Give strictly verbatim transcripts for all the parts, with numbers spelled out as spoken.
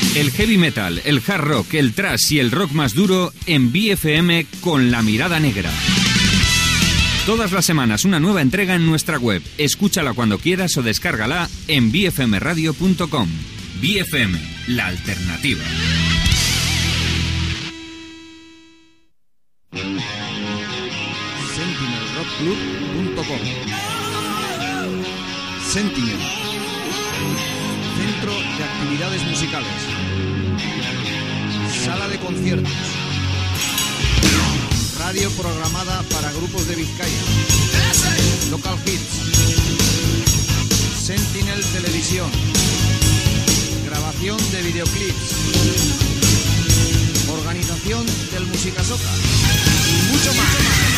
El heavy metal, el hard rock, el thrash y el rock más duro en B F M con La Mirada Negra. Todas las semanas una nueva entrega en nuestra web. Escúchala cuando quieras o descárgala en b f m radio punto com. B F M, la alternativa. sentinel rock club punto com. Sentinel, centro de actividades musicales, sala de conciertos, radio programada para grupos de Vizcaya, local hits, Sentinel Televisión, grabación de videoclips, organización del Musicasoca y mucho más.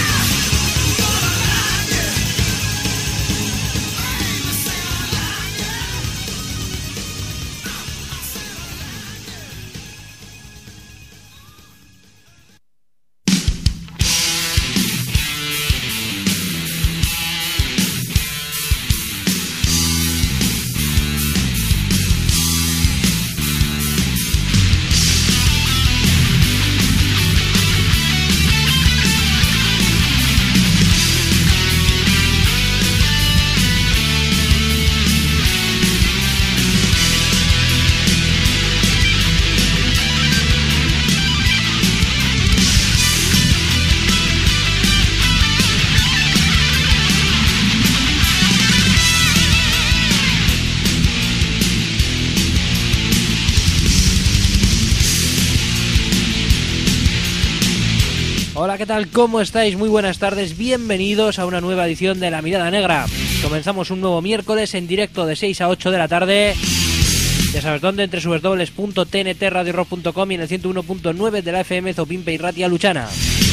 Hola, ¿qué tal? ¿Cómo estáis? Muy buenas tardes, bienvenidos a una nueva edición de La Mirada Negra. Comenzamos un nuevo miércoles en directo de seis a ocho de la tarde. Ya sabes dónde, entre w w w punto t n t radio rock punto com y en el ciento uno punto nueve de la F M Zopimpe y Ratia Luchana.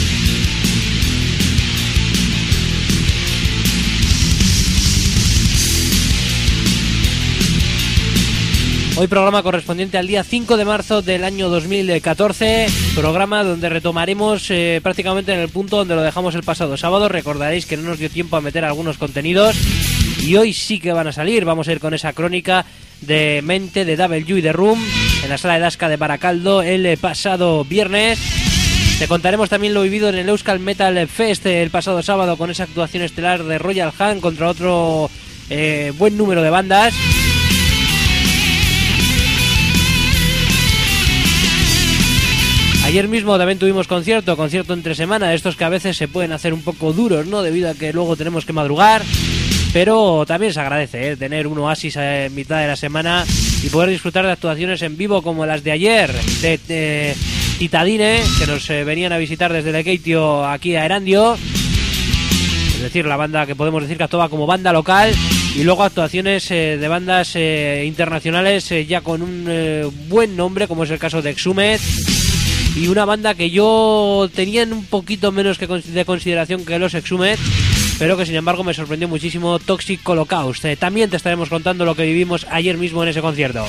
Hoy programa correspondiente al día cinco de marzo del año dos mil catorce, programa donde retomaremos eh, prácticamente en el punto donde lo dejamos el pasado sábado. Recordaréis que no nos dio tiempo a meter algunos contenidos y hoy sí que van a salir. Vamos a ir con esa crónica de Mente, de W y de Room en la sala de Dasca de Baracaldo el pasado viernes. Te contaremos también lo vivido en el Euskal Metal Fest el pasado sábado con esa actuación estelar de Royal Hunt contra otro eh, buen número de bandas. Ayer mismo también tuvimos concierto, concierto entre semana, estos que a veces se pueden hacer un poco duros, ¿no? Debido a que luego tenemos que madrugar, pero también se agradece, ¿eh? Tener un oasis en mitad de la semana y poder disfrutar de actuaciones en vivo como las de ayer, de, de Titadine, que nos eh, venían a visitar desde Lekeitio aquí a Erandio, es decir, la banda que podemos decir que actúa como banda local, y luego actuaciones eh, de bandas eh, internacionales eh, ya con un eh, buen nombre, como es el caso de Exhumed, y una banda que yo tenía un poquito menos que de consideración que los Exhumed, pero que sin embargo me sorprendió muchísimo, Toxic Holocaust. Eh, también te estaremos contando lo que vivimos ayer mismo en ese concierto.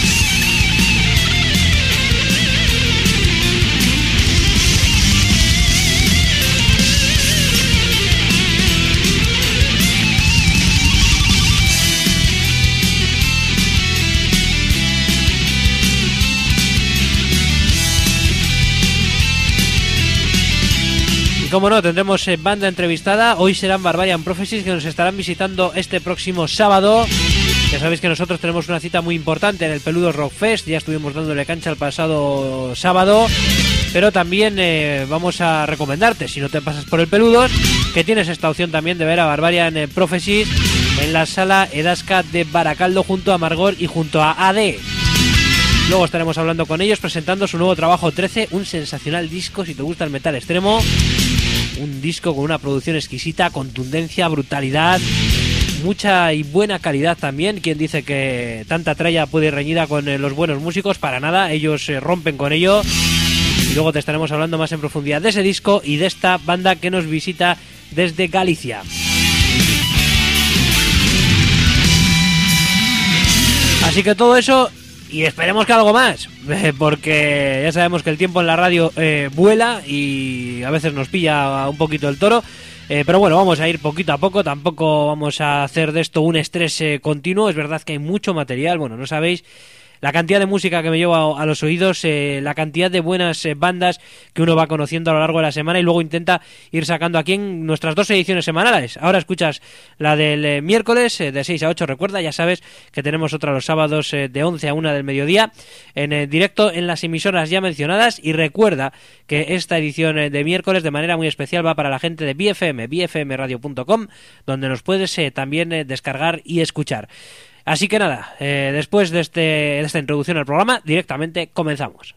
Como no, tendremos eh, banda entrevistada. Hoy serán Barbarian Prophecies, que nos estarán visitando este próximo sábado. Ya sabéis que nosotros tenemos una cita muy importante en el Peludos Rock Fest. Ya estuvimos dándole cancha el pasado sábado, pero también eh, vamos a recomendarte, si no te pasas por el Peludos, que tienes esta opción también de ver a Barbarian eh, Prophecies en la sala Edasca de Baracaldo junto a Margot y junto a A D. Luego estaremos hablando con ellos presentando su nuevo trabajo trece, un sensacional disco si te gusta el metal extremo. Un disco con una producción exquisita, contundencia, brutalidad, mucha y buena calidad también. Quien dice que tanta tralla puede ir reñida con eh, los buenos músicos? Para nada, ellos eh, rompen con ello. Y luego te estaremos hablando más en profundidad de ese disco y de esta banda que nos visita desde Galicia. Así que todo eso y esperemos que algo más, porque ya sabemos que el tiempo en la radio eh, vuela y a veces nos pilla un poquito el toro. Eh, pero bueno, vamos a ir poquito a poco, tampoco vamos a hacer de esto un estrés eh, continuo. Es verdad que hay mucho material, bueno, no sabéis la cantidad de música que me llevo a, a los oídos, eh, la cantidad de buenas eh, bandas que uno va conociendo a lo largo de la semana y luego intenta ir sacando aquí en nuestras dos ediciones semanales. Ahora escuchas la del eh, miércoles eh, de seis a ocho, recuerda, ya sabes que tenemos otra los sábados eh, de once a una del mediodía en eh, directo en las emisoras ya mencionadas, y recuerda que esta edición eh, de miércoles de manera muy especial va para la gente de B F M, b f m radio punto com, donde nos puedes eh, también eh, descargar y escuchar. Así que nada, eh, después de, este, de esta introducción al programa, directamente comenzamos.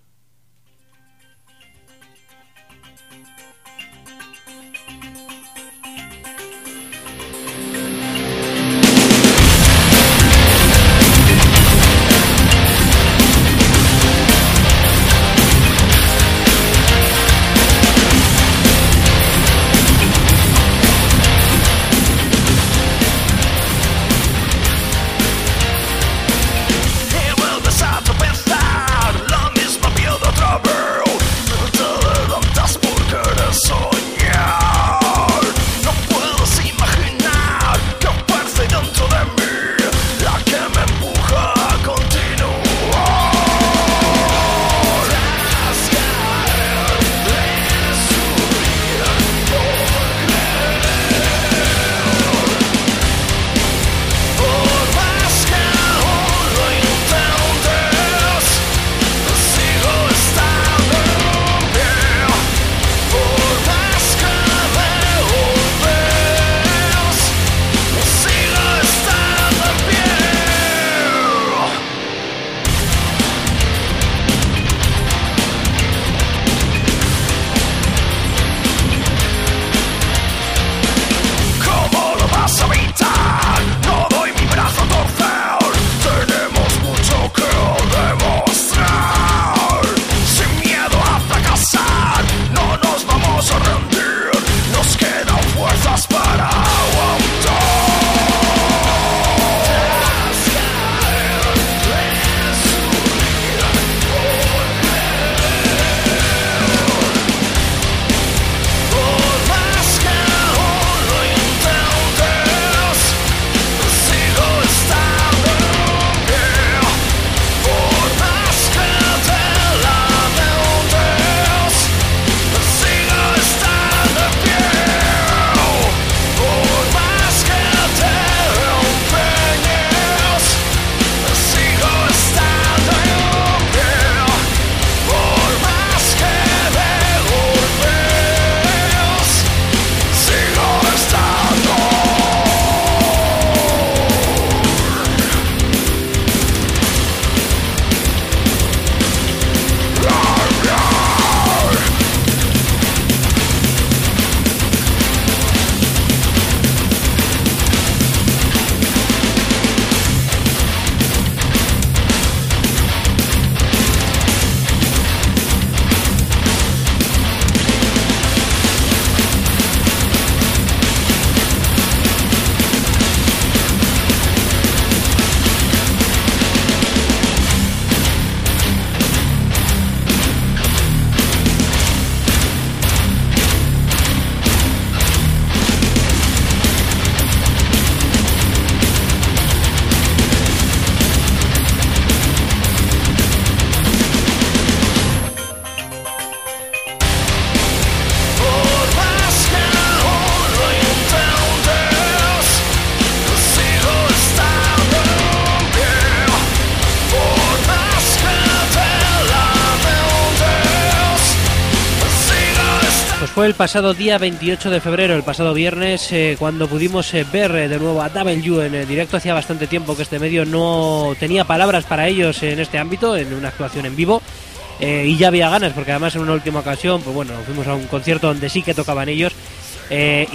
Fue el pasado día veintiocho de febrero, el pasado viernes, eh, cuando pudimos eh, ver eh, de nuevo a W en eh, directo. Hacía bastante tiempo que este medio no tenía palabras para ellos en este ámbito, en una actuación en vivo. Eh, y ya había ganas, porque además en una última ocasión, pues bueno, fuimos a un concierto donde sí que tocaban ellos. Eh,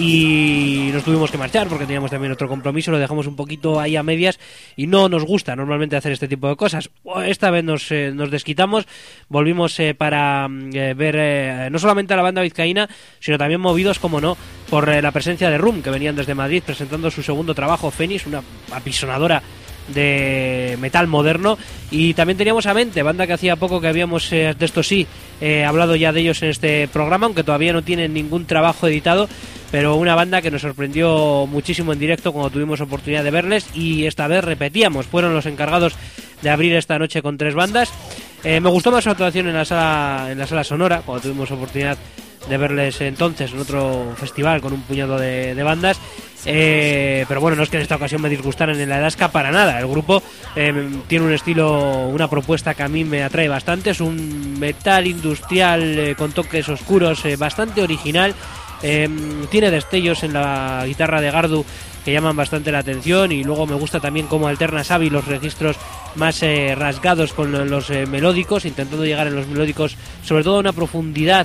y nos tuvimos que marchar porque teníamos también otro compromiso, lo dejamos un poquito ahí a medias y no nos gusta normalmente hacer este tipo de cosas. Esta vez nos, eh, nos desquitamos, volvimos eh, para eh, ver eh, no solamente a la banda vizcaína, sino también movidos, como no, por eh, la presencia de Rum, que venían desde Madrid presentando su segundo trabajo, Fénix, una apisonadora de metal moderno. Y también teníamos a Mente, banda que hacía poco que habíamos, eh, de esto sí, eh, hablado ya de ellos en este programa, aunque todavía no tienen ningún trabajo editado, pero una banda que nos sorprendió muchísimo en directo cuando tuvimos oportunidad de verles, y esta vez repetíamos, fueron los encargados de abrir esta noche con tres bandas. Eh, me gustó más su actuación en la sala, en la sala Sonora, cuando tuvimos oportunidad de verles entonces en otro festival con un puñado de, de bandas. Eh, pero bueno, no es que en esta ocasión me disgustaran en la Edasca para nada. El grupo eh, tiene un estilo, una propuesta que a mí me atrae bastante. Es un metal industrial eh, con toques oscuros, eh, bastante original. Eh, tiene destellos en la guitarra de Gardu que llaman bastante la atención, y luego me gusta también cómo alterna Xavi los registros más eh, rasgados con los eh, melódicos, intentando llegar en los melódicos sobre todo a una profundidad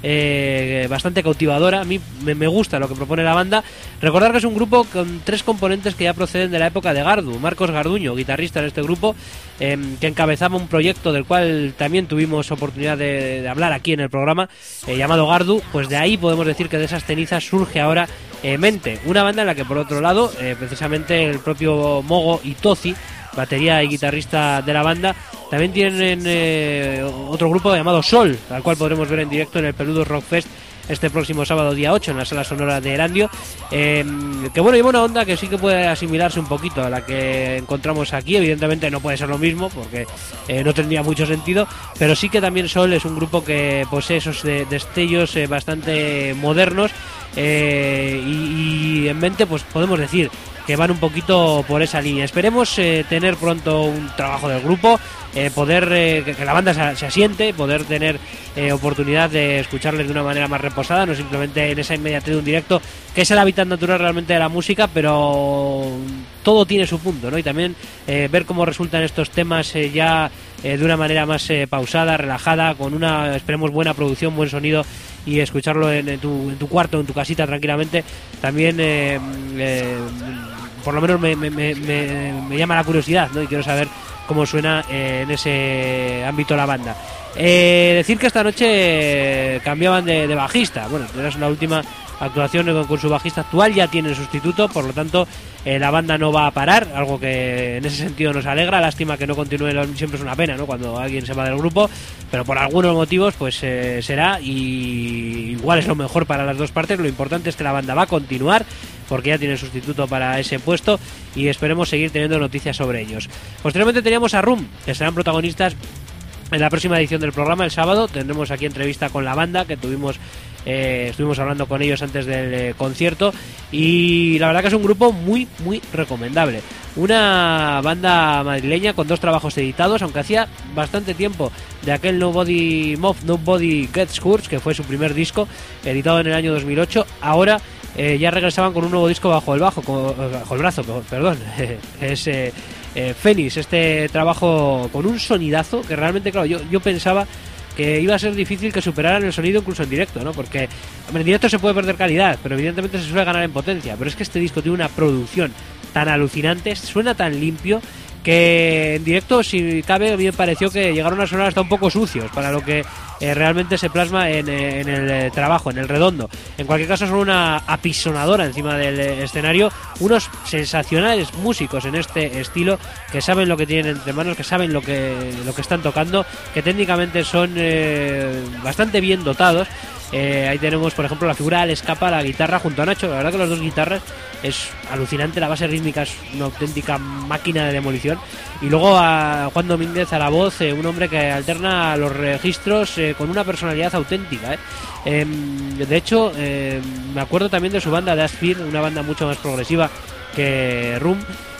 Eh, bastante cautivadora. A mí me, me gusta lo que propone la banda. Recordar que es un grupo con tres componentes que ya proceden de la época de Gardu. Marcos Garduño, guitarrista en este grupo, eh, que encabezaba un proyecto del cual también tuvimos oportunidad de, de hablar aquí en el programa, eh, llamado Gardu. Pues de ahí podemos decir que de esas cenizas surge ahora eh, Mente, una banda en la que por otro lado eh, precisamente el propio Mogo y Tozi, batería y guitarrista de la banda, también tienen eh, otro grupo llamado Sol, al cual podremos ver en directo en el Peludos Rock Fest este próximo sábado día ocho en la sala Sonora de Erandio, eh, que bueno, lleva una onda que sí que puede asimilarse un poquito a la que encontramos aquí. Evidentemente no puede ser lo mismo porque eh, no tendría mucho sentido, pero sí que también Sol es un grupo que posee esos de, destellos eh, bastante modernos, eh, y, y en mente pues podemos decir que van un poquito por esa línea. Esperemos eh, tener pronto un trabajo del grupo, eh, poder eh, que, que la banda se, se asiente, poder tener eh, oportunidad de escucharles de una manera más reposada, no simplemente en esa inmediatez de un directo, que es el hábitat natural realmente de la música, pero todo tiene su punto, ¿no? Y también eh, ver cómo resultan estos temas eh, ya eh, de una manera más eh, pausada, relajada, con una, esperemos, buena producción, buen sonido, y escucharlo en, en, tu, en tu cuarto, en tu casita tranquilamente, también eh, eh, por lo menos me, me, me, me llama la curiosidad, ¿no? Y quiero saber cómo suena eh, en ese ámbito la banda. Eh, decir que esta noche cambiaban de, de bajista. Bueno, es la última actuación con, con su bajista actual, ya tiene sustituto, por lo tanto eh, la banda no va a parar, algo que en ese sentido nos alegra. Lástima que no continúe, siempre es una pena, ¿no?, cuando alguien se va del grupo, pero por algunos motivos pues eh, será, y igual es lo mejor para las dos partes. Lo importante es que la banda va a continuar porque ya tiene sustituto para ese puesto, y esperemos seguir teniendo noticias sobre ellos. Posteriormente teníamos a Rum, que serán protagonistas en la próxima edición del programa el sábado. Tendremos aquí entrevista con la banda que tuvimos, eh, estuvimos hablando con ellos antes del eh, concierto, y la verdad que es un grupo muy muy recomendable. Una banda madrileña con dos trabajos editados, aunque hacía bastante tiempo de aquel Nobody Mob, Nobody Gets Hurt, que fue su primer disco, editado en el año dos mil ocho. Ahora eh, ya regresaban con un nuevo disco bajo el bajo, con, bajo el brazo, perdón. es eh, eh, Fénix, este trabajo con un sonidazo que realmente, claro, yo, yo pensaba que iba a ser difícil que superaran el sonido incluso en directo, ¿no? Porque hombre, en directo se puede perder calidad, pero evidentemente se suele ganar en potencia. Pero es que este disco tiene una producción tan alucinante, suena tan limpio, que en directo, si cabe, a mí me pareció que llegaron a sonar hasta un poco sucios para lo que eh, realmente se plasma en, en el eh, trabajo, en el redondo. En cualquier caso, son una apisonadora encima del eh, escenario, unos sensacionales músicos en este estilo, que saben lo que tienen entre manos, que saben lo que, lo que están tocando, que técnicamente son eh, bastante bien dotados. Eh, ahí tenemos, por ejemplo, la figura al escapa, la guitarra junto a Nacho. La verdad que las dos guitarras es alucinante, la base rítmica es una auténtica máquina de demolición. Y luego a Juan Domínguez a la voz, eh, un hombre que alterna los registros eh, con una personalidad auténtica. Eh. Eh, de hecho, eh, me acuerdo también de su banda, de Aspir, una banda mucho más progresiva que Rum.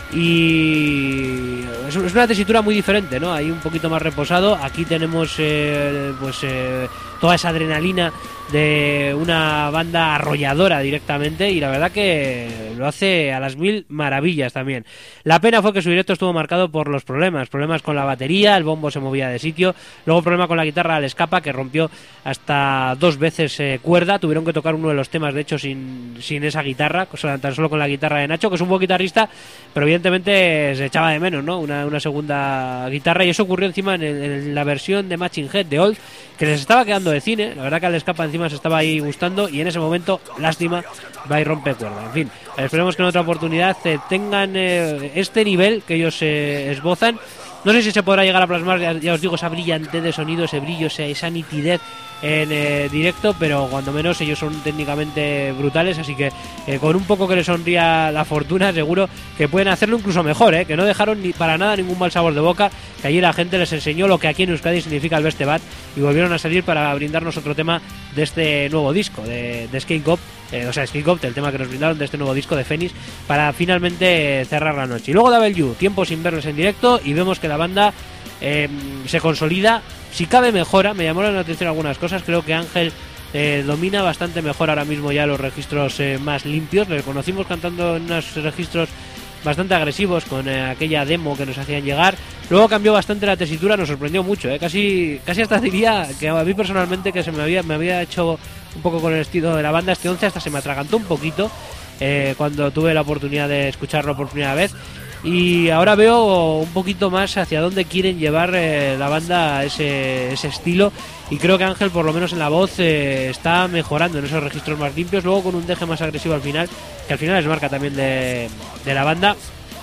Y es una tesitura muy diferente, ¿no? Ahí un poquito más reposado. Aquí tenemos eh, pues eh, toda esa adrenalina de una banda arrolladora directamente, y la verdad que lo hace a las mil maravillas también. La pena fue que su directo estuvo marcado por los problemas, problemas con la batería, el bombo se movía de sitio, luego problema con la guitarra al escapa, que rompió hasta dos veces eh, cuerda. Tuvieron que tocar uno de los temas, de hecho, sin, sin esa guitarra, tan solo con la guitarra de Nacho, que es un buen guitarrista, pero evidentemente se echaba de menos, ¿no? Una, una segunda guitarra, y eso ocurrió encima en, el, en la versión de Matching Head de Old, que les estaba quedando de cine. La verdad que al escapa encima se estaba ahí gustando, y en ese momento, lástima, va y rompe cuerda. En fin, esperemos que en otra oportunidad eh, tengan eh, este nivel que ellos eh, esbozan. No sé si se podrá llegar a plasmar, ya, ya os digo, esa brillantez de sonido, ese brillo, esa, esa nitidez en eh, directo, pero cuando menos ellos son técnicamente brutales, así que eh, con un poco que les sonría la fortuna, seguro que pueden hacerlo incluso mejor, ¿eh? Que no dejaron ni para nada ningún mal sabor de boca, que allí la gente les enseñó lo que aquí en Euskadi significa el Beste Bat y volvieron a salir para brindarnos otro tema de este nuevo disco de, de Skate Cop, eh, o sea, Skate Cop, el tema que nos brindaron de este nuevo disco de Phoenix, para finalmente eh, cerrar la noche. Y luego W, tiempo sin verles en directo, y vemos que la banda eh, se consolida, si cabe mejora. Me llamaron la atención algunas cosas. Creo que Ángel eh, domina bastante mejor ahora mismo ya los registros eh, más limpios. Le conocimos cantando en unos registros bastante agresivos con eh, aquella demo que nos hacían llegar. Luego cambió bastante la tesitura, nos sorprendió mucho, eh. casi casi hasta diría que a mí personalmente, que se me había me había hecho un poco con el estilo de la banda, este once hasta se me atragantó un poquito eh, cuando tuve la oportunidad de escucharlo por primera vez. Y ahora veo un poquito más hacia dónde quieren llevar eh, la banda ese, ese estilo, y creo que Ángel, por lo menos en la voz, eh, está mejorando en esos registros más limpios, luego con un deje más agresivo al final, que al final es marca también de, de la banda.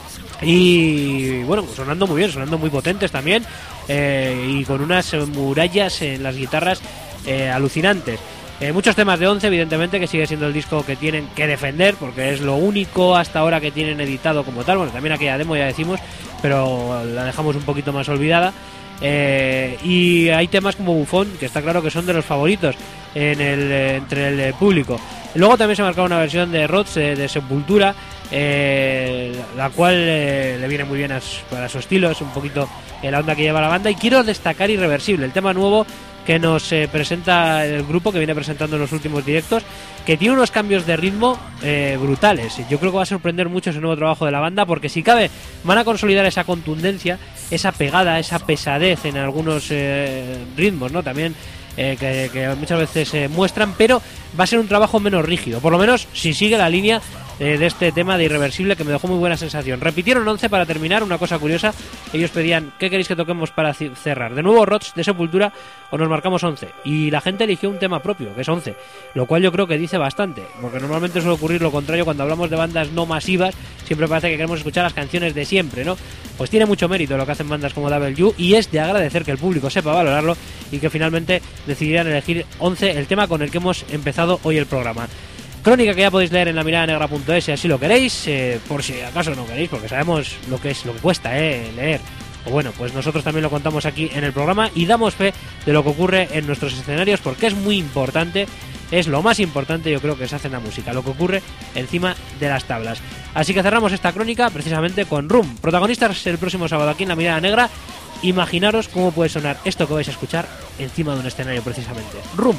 Y bueno, sonando muy bien, sonando muy potentes también, eh, y con unas murallas en las guitarras eh, alucinantes. Eh, muchos temas de once, evidentemente, que sigue siendo el disco que tienen que defender, porque es lo único hasta ahora que tienen editado como tal. Bueno, también aquella demo ya decimos, pero la dejamos un poquito más olvidada. Eh, y hay temas como Bufón, que está claro que son de los favoritos en el, entre el público. Luego también se ha marcado una versión de Rods, eh, de Sepultura, eh, la cual eh, le viene muy bien a su, para su estilo, es un poquito la onda que lleva la banda. Y quiero destacar Irreversible, el tema nuevo que nos eh, presenta el grupo, que viene presentando en los últimos directos, que tiene unos cambios de ritmo eh, brutales. Yo creo que va a sorprender mucho ese nuevo trabajo de la banda, porque si cabe van a consolidar esa contundencia, esa pegada, esa pesadez en algunos eh, ritmos, ¿no? También eh, que, que muchas veces se eh, muestran, pero va a ser un trabajo menos rígido, por lo menos si sigue la línea eh, de este tema de Irreversible, que me dejó muy buena sensación. Repitieron once para terminar, una cosa curiosa, ellos pedían, ¿qué queréis que toquemos para cerrar? De nuevo Rods de Sepultura o nos marcamos once, y la gente eligió un tema propio, que es once, lo cual yo creo que dice bastante, porque normalmente suele ocurrir lo contrario cuando hablamos de bandas no masivas, siempre parece que queremos escuchar las canciones de siempre, ¿no? Pues tiene mucho mérito lo que hacen bandas como W, y es de agradecer que el público sepa valorarlo y que finalmente decidieran elegir once, el tema con el que hemos empezado hoy el programa. Crónica que ya podéis leer en la mirada negra punto es si así lo queréis, eh, por si acaso no queréis, porque sabemos lo que es, lo que cuesta eh, leer. O bueno, pues nosotros también lo contamos aquí en el programa y damos fe de lo que ocurre en nuestros escenarios, porque es muy importante, es lo más importante, yo creo, que se hace en la música, lo que ocurre encima de las tablas. Así que cerramos esta crónica precisamente con Rum, protagonistas el próximo sábado aquí en la mirada negra. Imaginaros cómo puede sonar esto que vais a escuchar encima de un escenario precisamente. Rum.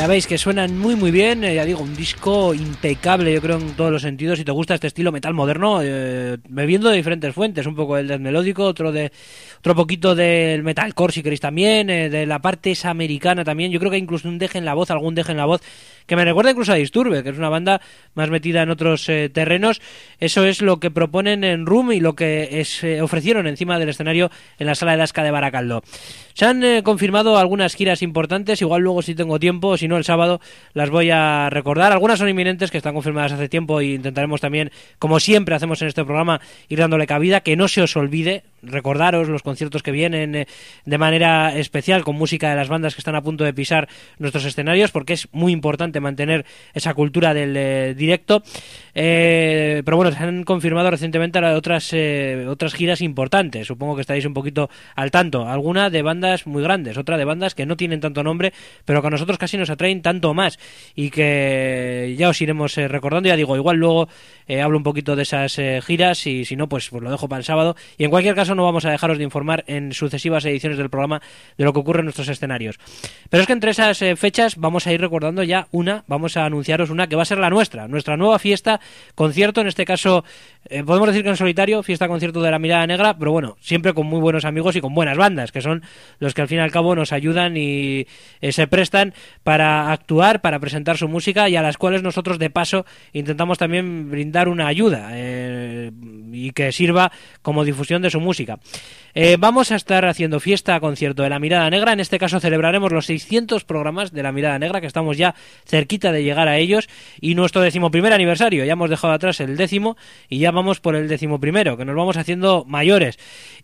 Ya veis que suenan muy muy bien, eh, ya digo, un disco impecable yo creo en todos los sentidos. Si te gusta este estilo metal moderno, eh, bebiendo de diferentes fuentes, un poco del death melódico, otro de otro poquito del metalcore si queréis también, eh, de la parte esa americana también. Yo creo que incluso un deje en la voz, algún deje en la voz que me recuerda incluso a Disturbed, que es una banda más metida en otros eh, terrenos. Eso es lo que proponen en Room y lo que es, eh, ofrecieron encima del escenario en la sala de Asca de Baracaldo. Se han eh, confirmado algunas giras importantes, igual luego si tengo tiempo, si no el sábado las voy a recordar. Algunas son inminentes, que están confirmadas hace tiempo, y intentaremos también, como siempre hacemos en este programa, ir dándole cabida, que no se os olvide, recordaros los conciertos que vienen eh, de manera especial, con música de las bandas que están a punto de pisar nuestros escenarios, porque es muy importante mantener esa cultura del eh, directo. Eh, pero bueno, se han confirmado recientemente otras, eh, otras giras importantes, supongo que estáis un poquito al tanto, alguna de bandas muy grandes, otra de bandas que no tienen tanto nombre, pero que a nosotros casi nos atraen tanto más, y que ya os iremos eh, recordando. Ya digo, igual luego eh, hablo un poquito de esas eh, giras, y si no, pues, pues lo dejo para el sábado, y en cualquier caso no vamos a dejaros de informar en sucesivas ediciones del programa de lo que ocurre en nuestros escenarios. Pero es que entre esas eh, fechas vamos a ir recordando ya una, vamos a anunciaros una que va a ser la nuestra, nuestra nueva fiesta, concierto, en este caso eh, podemos decir que en solitario, fiesta concierto de La Mirada Negra, pero bueno, siempre con muy buenos amigos y con buenas bandas, que son los que al fin y al cabo nos ayudan y eh, se prestan para actuar, para presentar su música, y a las cuales nosotros de paso intentamos también brindar una ayuda eh, y que sirva como difusión de su música. Eh, vamos a estar haciendo fiesta concierto de La Mirada Negra. En este caso celebraremos los seiscientos programas de La Mirada Negra, que estamos ya cerquita de llegar a ellos, y nuestro decimoprimer aniversario. Ya hemos dejado atrás el décimo y ya vamos por el decimoprimero, que nos vamos haciendo mayores.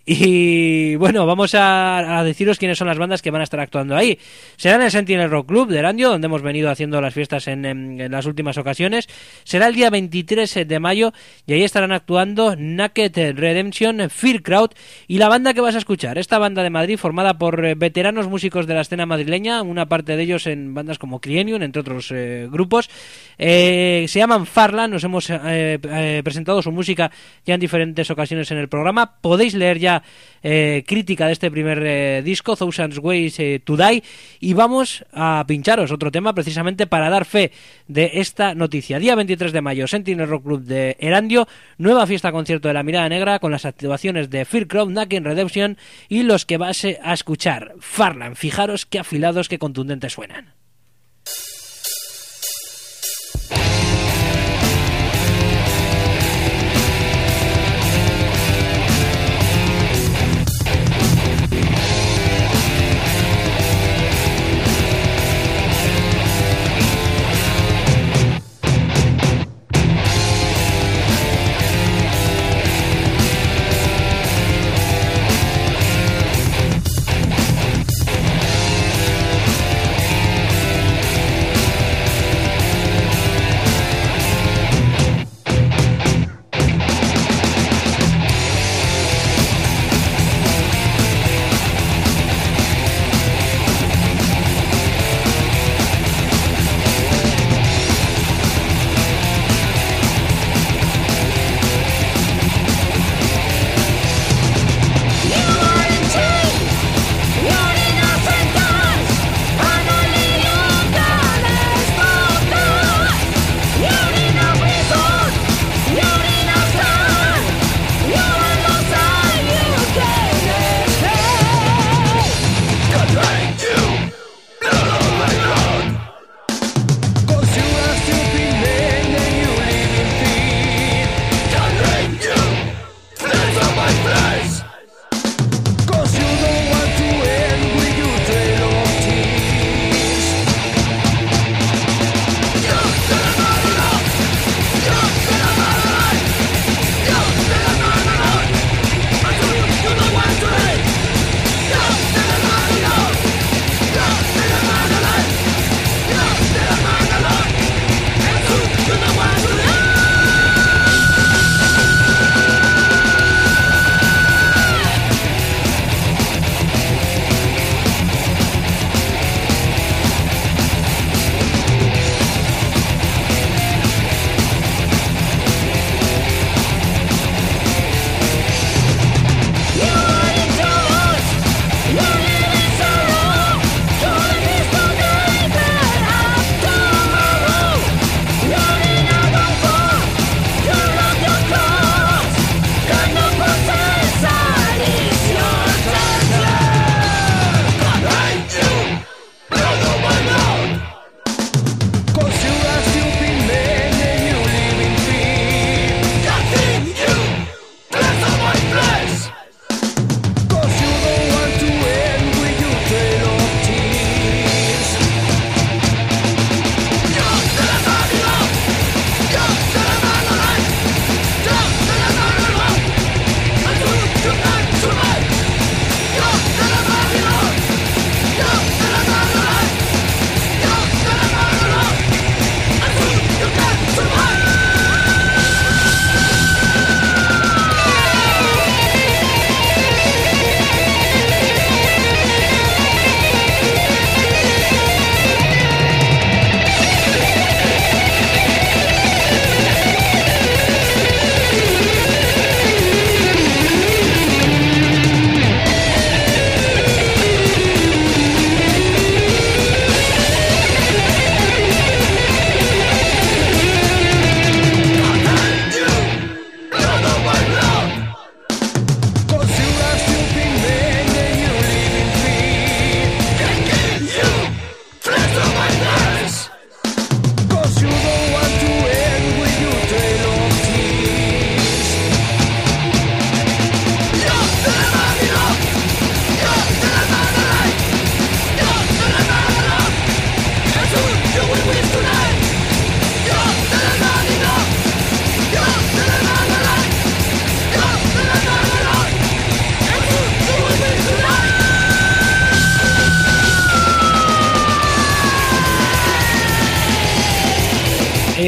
Y bueno, vamos a, a deciros quiénes son las bandas que van a estar actuando ahí. Será en el Sentinel Rock Club de Erandio, donde hemos venido haciendo las fiestas en, en, en las últimas ocasiones. Será el día veintitrés de mayo, y ahí estarán actuando Naked Redemption, Fear Crowd y la banda que vas a escuchar, esta banda de Madrid formada por eh, veteranos músicos de la escena madrileña, una parte de ellos en bandas como Crienion, entre otros eh, grupos. Eh, se llaman Farland, nos hemos eh, eh, presentado su música ya en diferentes ocasiones en el programa. Podéis leer ya eh, crítica de este primer eh, disco, Thousand Ways eh, to Die, y vamos a pincharos otro tema precisamente para dar fe de esta noticia. Día veintitrés de mayo, Sentinel Rock Club de Erandio, nueva fiesta concierto de La Mirada Negra, con las actuaciones de Fear Crowd, Naked Redemption y los que vas a escuchar, Farland. Fijaros qué afilados, qué contundentes suenan.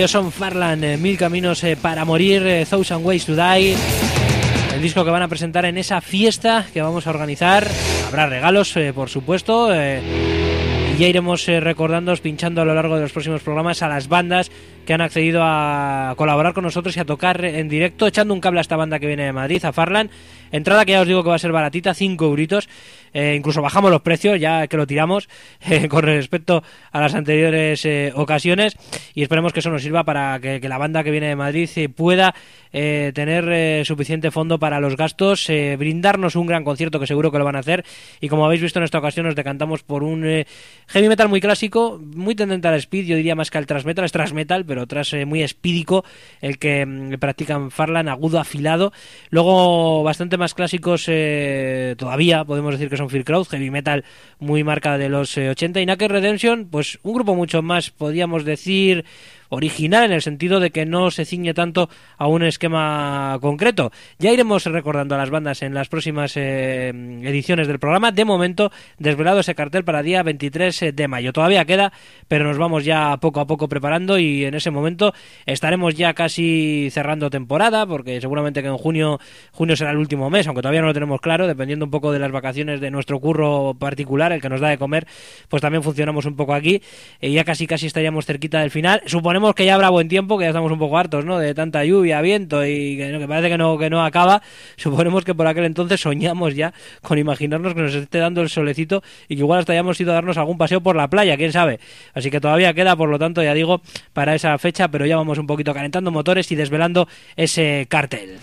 Ellos son Farland, eh, Mil Caminos eh, para Morir, eh, Thousand Ways to Die. El disco que van a presentar en esa fiesta que vamos a organizar. Habrá regalos, eh, por supuesto. Eh, y ya iremos eh, recordándoos, pinchando a lo largo de los próximos programas a las bandas que han accedido a colaborar con nosotros y a tocar en directo, echando un cable a esta banda que viene de Madrid, a Farland. Entrada que ya os digo que va a ser baratita, cinco euritos. Eh, incluso bajamos los precios, ya que lo tiramos, eh, con respecto a las anteriores eh, ocasiones. Y esperemos que eso nos sirva para que, que la banda que viene de Madrid eh, pueda eh, tener eh, suficiente fondo para los gastos, eh, brindarnos un gran concierto, que seguro que lo van a hacer. Y como habéis visto en esta ocasión, nos decantamos por un eh, heavy metal muy clásico, muy tendente al speed, yo diría más que al thrash metal. Es thrash metal, pero tras eh, muy speedico, el que mm, practican Farland, agudo, afilado. Luego bastante más clásicos eh, todavía, podemos decir que son Fear Crowd, heavy metal muy marca de los eh, ochenta. Y Naked Redemption, pues un grupo mucho más, podríamos decir, original, en el sentido de que no se ciñe tanto a un esquema concreto. Ya iremos recordando a las bandas en las próximas eh, ediciones del programa. De momento, desvelado ese cartel para día veintitrés de mayo. Todavía queda, pero nos vamos ya poco a poco preparando, y en ese momento estaremos ya casi cerrando temporada, porque seguramente que en junio junio será el último mes, aunque todavía no lo tenemos claro, dependiendo un poco de las vacaciones de nuestro curro particular, el que nos da de comer, pues también funcionamos un poco aquí, y ya casi casi estaríamos cerquita del final. Suponemos que ya habrá buen tiempo, que ya estamos un poco hartos, ¿no?, de tanta lluvia, viento, y que, que parece que no, que no acaba. Suponemos que por aquel entonces soñamos ya con imaginarnos que nos esté dando el solecito, y que igual hasta hayamos ido a darnos algún paseo por la playa, quién sabe. Así que todavía queda, por lo tanto, ya digo, para esa fecha, pero ya vamos un poquito calentando motores y desvelando ese cartel.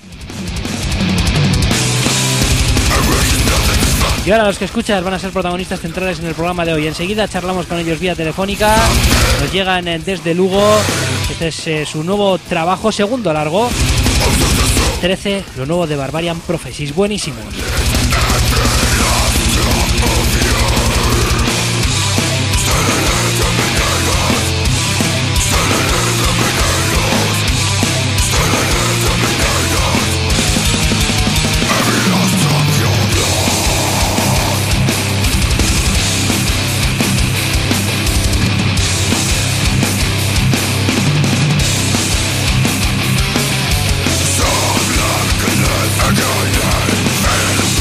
Y ahora los que escuchas van a ser protagonistas centrales en el programa de hoy. Enseguida charlamos con ellos vía telefónica. Nos llegan desde Lugo. Este es eh, su nuevo trabajo, segundo largo. trece, lo nuevo de Barbarian Prophecies. Buenísimos. Again,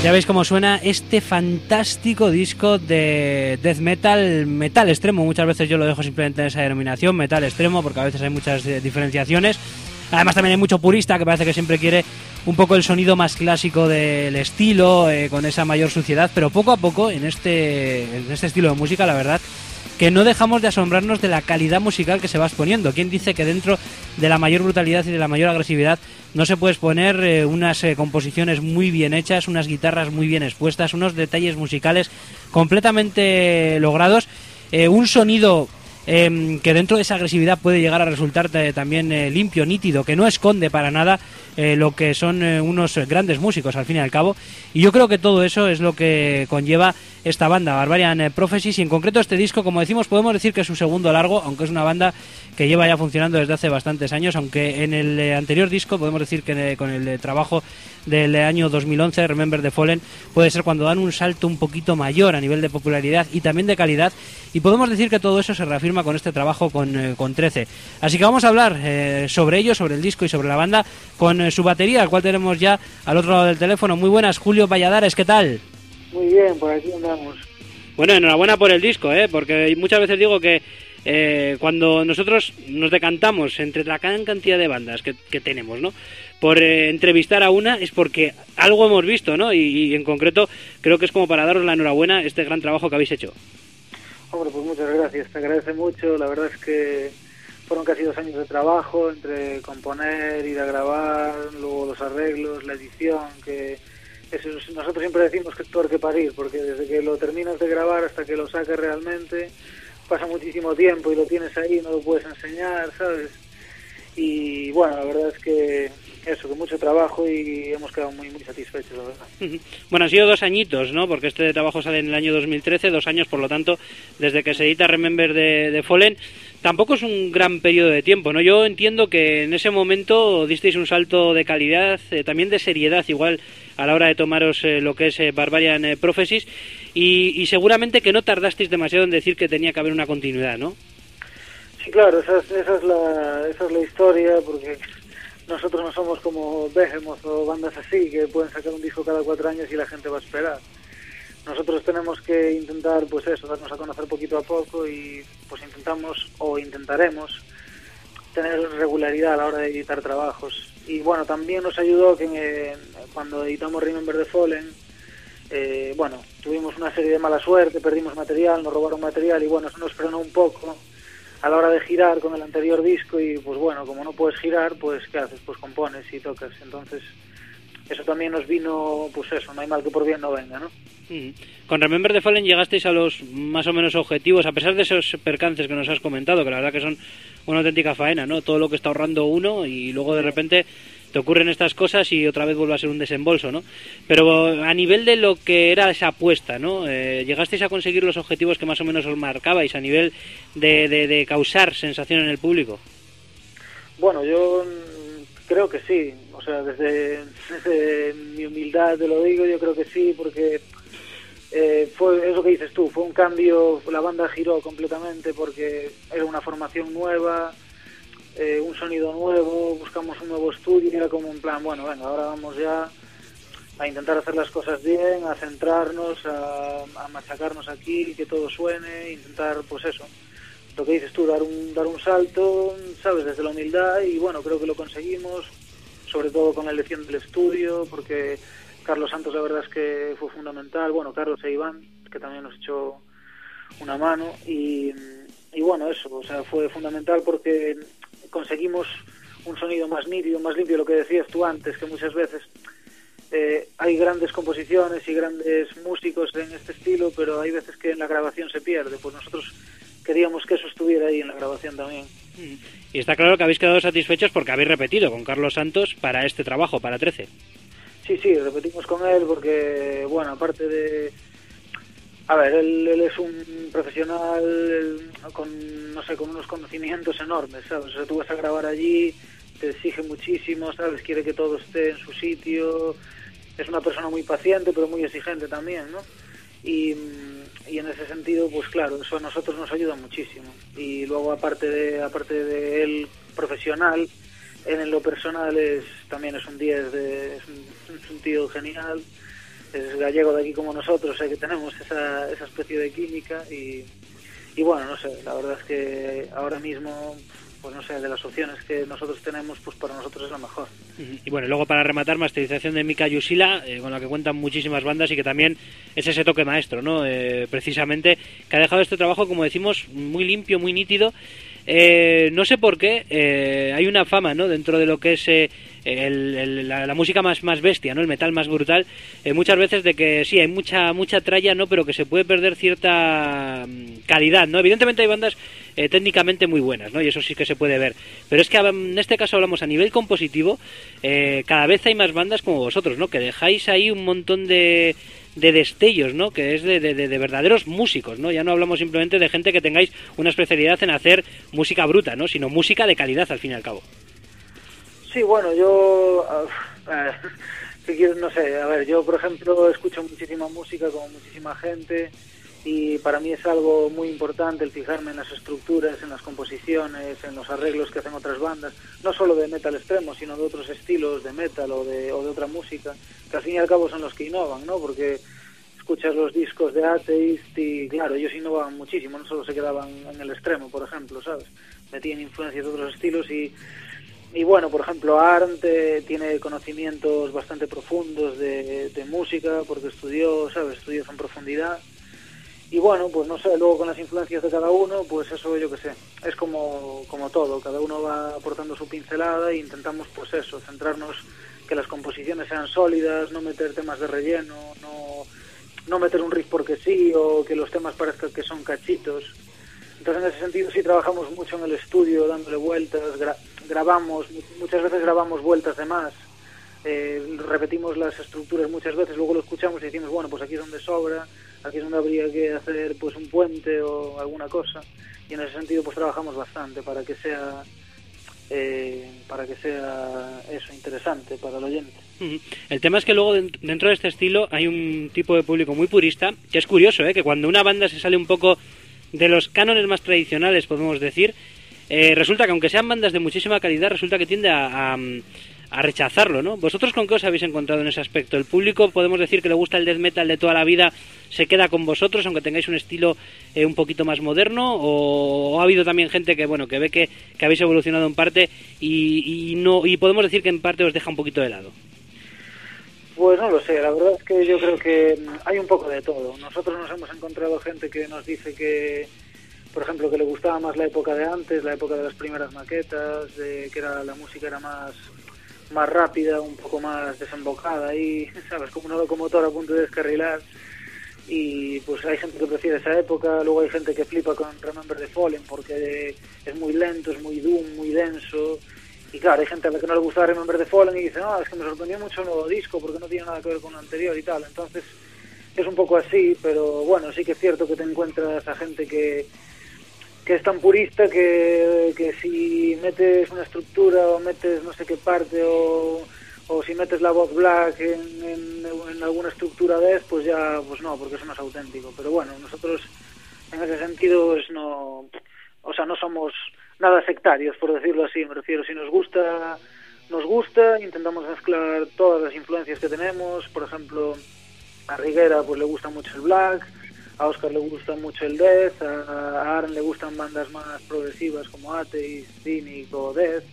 Ya veis cómo suena este fantástico disco de death metal, metal extremo. Muchas veces yo lo dejo simplemente en esa denominación, metal extremo, porque a veces hay muchas eh, diferenciaciones. Además también hay mucho purista que parece que siempre quiere un poco el sonido más clásico del estilo, eh, con esa mayor suciedad, pero poco a poco en este, en este estilo de música, la verdad, que no dejamos de asombrarnos de la calidad musical que se va exponiendo. ¿Quién dice que dentro de la mayor brutalidad y de la mayor agresividad no se puede exponer eh, unas eh, composiciones muy bien hechas, unas guitarras muy bien expuestas, unos detalles musicales completamente logrados, eh, un sonido eh, que dentro de esa agresividad puede llegar a resultar eh, también eh, limpio, nítido, que no esconde para nada eh, lo que son eh, unos grandes músicos al fin y al cabo? Y yo creo que todo eso es lo que conlleva esta banda, Barbarian eh, Prophecies, y en concreto este disco, como decimos, podemos decir que es su segundo largo, aunque es una banda que lleva ya funcionando desde hace bastantes años, aunque en el eh, anterior disco podemos decir que eh, con el eh, trabajo del eh, año dos mil once, Remember the Fallen, puede ser cuando dan un salto un poquito mayor a nivel de popularidad y también de calidad, y podemos decir que todo eso se reafirma con este trabajo con, eh, con trece. Así que vamos a hablar eh, sobre ello, sobre el disco y sobre la banda, con eh, su batería, al cual tenemos ya al otro lado del teléfono. Muy buenas, Julio Valladares, ¿qué tal? Muy bien, por aquí andamos. Bueno, enhorabuena por el disco, ¿eh? Porque muchas veces digo que eh, cuando nosotros nos decantamos entre la gran cantidad de bandas que, que tenemos, ¿no?, por eh, entrevistar a una, es porque algo hemos visto, ¿no? Y, y en concreto creo que es como para daros la enhorabuena este gran trabajo que habéis hecho. Hombre, pues muchas gracias, te agradece mucho. La verdad es que fueron casi dos años de trabajo entre componer, ir a grabar, luego los arreglos, la edición, que eso, nosotros siempre decimos que es peor que parir, porque desde que lo terminas de grabar hasta que lo sacas realmente pasa muchísimo tiempo y lo tienes ahí, no lo puedes enseñar, ¿sabes? Y bueno, la verdad es que eso, que mucho trabajo y hemos quedado muy muy satisfechos, la verdad. Bueno, han sido dos añitos, ¿no? Porque este trabajo sale en el año dos mil trece, dos años, por lo tanto, desde que se edita Remember de, de Fallen, tampoco es un gran periodo de tiempo, ¿no? Yo entiendo que en ese momento disteis un salto de calidad, eh, también de seriedad, igual a la hora de tomaros eh, lo que es eh, Barbarian eh, Prophecies, y, y seguramente que no tardasteis demasiado en decir que tenía que haber una continuidad, ¿no? Sí, claro, esa es, esa es, la, esa es la historia, porque nosotros no somos como Behemoth o bandas así, que pueden sacar un disco cada cuatro años y la gente va a esperar. Nosotros tenemos que intentar, pues eso, darnos a conocer poquito a poco y pues intentamos, o intentaremos, tener regularidad a la hora de editar trabajos. Y bueno, también nos ayudó que eh, cuando editamos Remember the Fallen, eh, bueno, tuvimos una serie de mala suerte, perdimos material, nos robaron material y bueno, eso nos frenó un poco a la hora de girar con el anterior disco y pues bueno, como no puedes girar, pues ¿qué haces? Pues compones y tocas. Entonces eso también nos vino, pues eso, no hay mal que por bien no venga, ¿no? Mm. Con Remember the Fallen llegasteis a los más o menos objetivos, a pesar de esos percances que nos has comentado, que la verdad que son una auténtica faena, ¿no? Todo lo que está ahorrando uno y luego de repente te ocurren estas cosas y otra vez vuelve a ser un desembolso, ¿no? Pero a nivel de lo que era esa apuesta, ¿no? Eh, ¿llegasteis a conseguir los objetivos que más o menos os marcabais a nivel de, de, de causar sensación en el público? Bueno, yo creo que sí, o sea, desde, desde mi humildad te lo digo, yo creo que sí, porque eh, fue eso que dices tú, fue un cambio, la banda giró completamente porque era una formación nueva, eh, un sonido nuevo, buscamos un nuevo estudio y era como un plan, bueno, venga, ahora vamos ya a intentar hacer las cosas bien, a centrarnos, a, a machacarnos aquí, que todo suene, intentar, pues eso, lo que dices tú, dar un dar un salto, sabes, desde la humildad, y bueno, creo que lo conseguimos, sobre todo con la elección del estudio, porque Carlos Santos la verdad es que fue fundamental, bueno, Carlos e Iván, que también nos echó una mano, y, y bueno, eso, o sea, fue fundamental porque conseguimos un sonido más nítido, más limpio, lo que decías tú antes, que muchas veces eh, hay grandes composiciones y grandes músicos en este estilo, pero hay veces que en la grabación se pierde, pues nosotros queríamos que eso estuviera ahí en la grabación también. Y está claro que habéis quedado satisfechos porque habéis repetido con Carlos Santos para este trabajo, para trece. Sí, sí, repetimos con él porque, bueno, aparte de... A ver, él, él es un profesional él, con, no sé, con unos conocimientos enormes, ¿sabes? O sea, tú vas a grabar allí, te exige muchísimo, ¿sabes? Quiere que todo esté en su sitio. Es una persona muy paciente, pero muy exigente también, ¿no? Y... y en ese sentido, pues claro, eso a nosotros nos ayuda muchísimo. Y luego aparte de aparte de él profesional, él en lo personal es también es un diez, de, es, un, es un tío genial, es gallego de aquí como nosotros, o sea que tenemos esa, esa especie de química y, y bueno, no sé, la verdad es que ahora mismo, pues no sé, de las opciones que nosotros tenemos, pues para nosotros es la mejor. Y bueno, luego para rematar, masterización de Mika Yusila, eh, con la que cuentan muchísimas bandas y que también es ese toque maestro, ¿no? Eh, precisamente, que ha dejado este trabajo, como decimos, muy limpio, muy nítido. Eh, no sé por qué, eh, hay una fama, ¿no?, dentro de lo que es eh, el, el, la, la música más, más bestia, ¿no?, el metal más brutal, eh, muchas veces de que sí, hay mucha mucha tralla, ¿no?, pero que se puede perder cierta calidad, ¿no? Evidentemente hay bandas eh, técnicamente muy buenas, ¿no?, y eso sí que se puede ver, pero es que en este caso hablamos a nivel compositivo, eh, cada vez hay más bandas como vosotros, ¿no?, que dejáis ahí un montón de... de destellos, ¿no?, que es de, de, de verdaderos músicos, ¿no? Ya no hablamos simplemente de gente que tengáis una especialidad en hacer música bruta, ¿no?, sino música de calidad al fin y al cabo. Sí, bueno, yo eh, ¿qué quiero? No sé, a ver, yo por ejemplo escucho muchísima música como muchísima gente y para mí es algo muy importante el fijarme en las estructuras, en las composiciones, en los arreglos que hacen otras bandas, no solo de metal extremo, sino de otros estilos de metal o de, o de otra música, que al fin y al cabo son los que innovan, ¿no? Porque escuchas los discos de Atheist y claro, ellos innovaban muchísimo, no solo se quedaban en el extremo, por ejemplo, ¿sabes? Metían influencias de otros estilos y, y bueno, por ejemplo, Arndt eh, tiene conocimientos bastante profundos de, de música, porque estudió, ¿sabes? Estudió en profundidad. Y bueno, pues no sé, luego con las influencias de cada uno, pues eso yo qué sé, es como, como todo, cada uno va aportando su pincelada e intentamos pues eso, centrarnos, que las composiciones sean sólidas, no meter temas de relleno, no, no meter un riff porque sí, o que los temas parezcan que son cachitos. Entonces en ese sentido sí trabajamos mucho en el estudio, dándole vueltas, gra grabamos, muchas veces grabamos vueltas de más, eh, repetimos las estructuras muchas veces, luego lo escuchamos y decimos, bueno, pues aquí es donde sobra, aquí es donde habría que hacer pues un puente o alguna cosa, y en ese sentido pues trabajamos bastante para que sea eh, para que sea eso interesante para el oyente. El tema es que luego dentro de este estilo hay un tipo de público muy purista, que es curioso, ¿eh?, que cuando una banda se sale un poco de los cánones más tradicionales, podemos decir, eh, resulta que aunque sean bandas de muchísima calidad, resulta que tiende a, a a rechazarlo, ¿no? ¿Vosotros con qué os habéis encontrado en ese aspecto? ¿El público, podemos decir, que le gusta el death metal de toda la vida, se queda con vosotros, aunque tengáis un estilo eh, un poquito más moderno? ¿O, o ha habido también gente que, bueno, que ve que, que habéis evolucionado en parte y, y, no, y podemos decir que en parte os deja un poquito de lado? Pues no lo sé, la verdad es que yo creo que hay un poco de todo. Nosotros nos hemos encontrado gente que nos dice que, por ejemplo, que le gustaba más la época de antes, la época de las primeras maquetas, de que era la música era más... más rápida, un poco más desembocada y, ¿sabes?, como una locomotora a punto de descarrilar, y pues hay gente que prefiere esa época, luego hay gente que flipa con Remember the Fallen porque es muy lento, es muy doom, muy denso, y claro, hay gente a la que no le gusta Remember the Fallen y dice, no, es que me sorprendió mucho el nuevo disco porque no tiene nada que ver con lo anterior y tal, entonces es un poco así, pero bueno, sí que es cierto que te encuentras a gente que que es tan purista que, que si metes una estructura o metes no sé qué parte o, o si metes la voz black en, en, en alguna estructura de es, pues ya, pues no, porque eso no es auténtico. Pero bueno, nosotros en ese sentido es no, o sea, no somos nada sectarios, por decirlo así, me refiero, si nos gusta, nos gusta, intentamos mezclar todas las influencias que tenemos, por ejemplo, a Riguera pues le gusta mucho el black, a Óscar le gusta mucho el death, a Aaron le gustan bandas más progresivas como Atheist, Cynic o Death,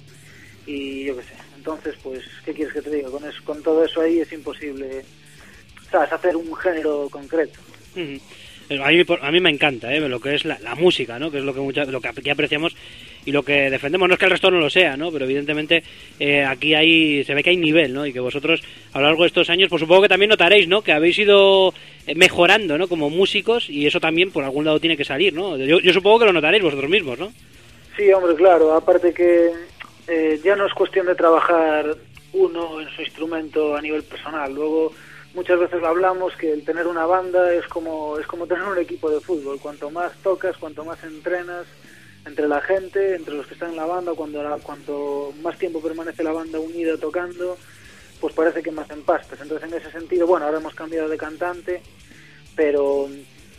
y yo qué sé. Entonces, pues, ¿qué quieres que te diga? Con eso, con todo eso ahí es imposible, ¿sabes?, hacer un género concreto. Uh-huh. A mí, a mí me encanta, ¿eh?, lo que es la, la música, ¿no?, que es lo que mucha, lo que aquí apreciamos y lo que defendemos. No es que el resto no lo sea, ¿no?, pero evidentemente eh, aquí hay, se ve que hay nivel, ¿no?, y que vosotros a lo largo de estos años, pues supongo que también notaréis, ¿no?, que habéis ido mejorando, ¿no?, como músicos, y eso también por algún lado tiene que salir, ¿no? Yo, yo supongo que lo notaréis vosotros mismos, ¿no? Sí, hombre, claro, aparte que eh, ya no es cuestión de trabajar uno en su instrumento a nivel personal, luego muchas veces lo hablamos, que el tener una banda es como es como tener un equipo de fútbol. Cuanto más tocas, cuanto más entrenas entre la gente, entre los que están en la banda, cuando la, cuanto más tiempo permanece la banda unida tocando, pues parece que más empastas. Entonces, en ese sentido, bueno, ahora hemos cambiado de cantante, pero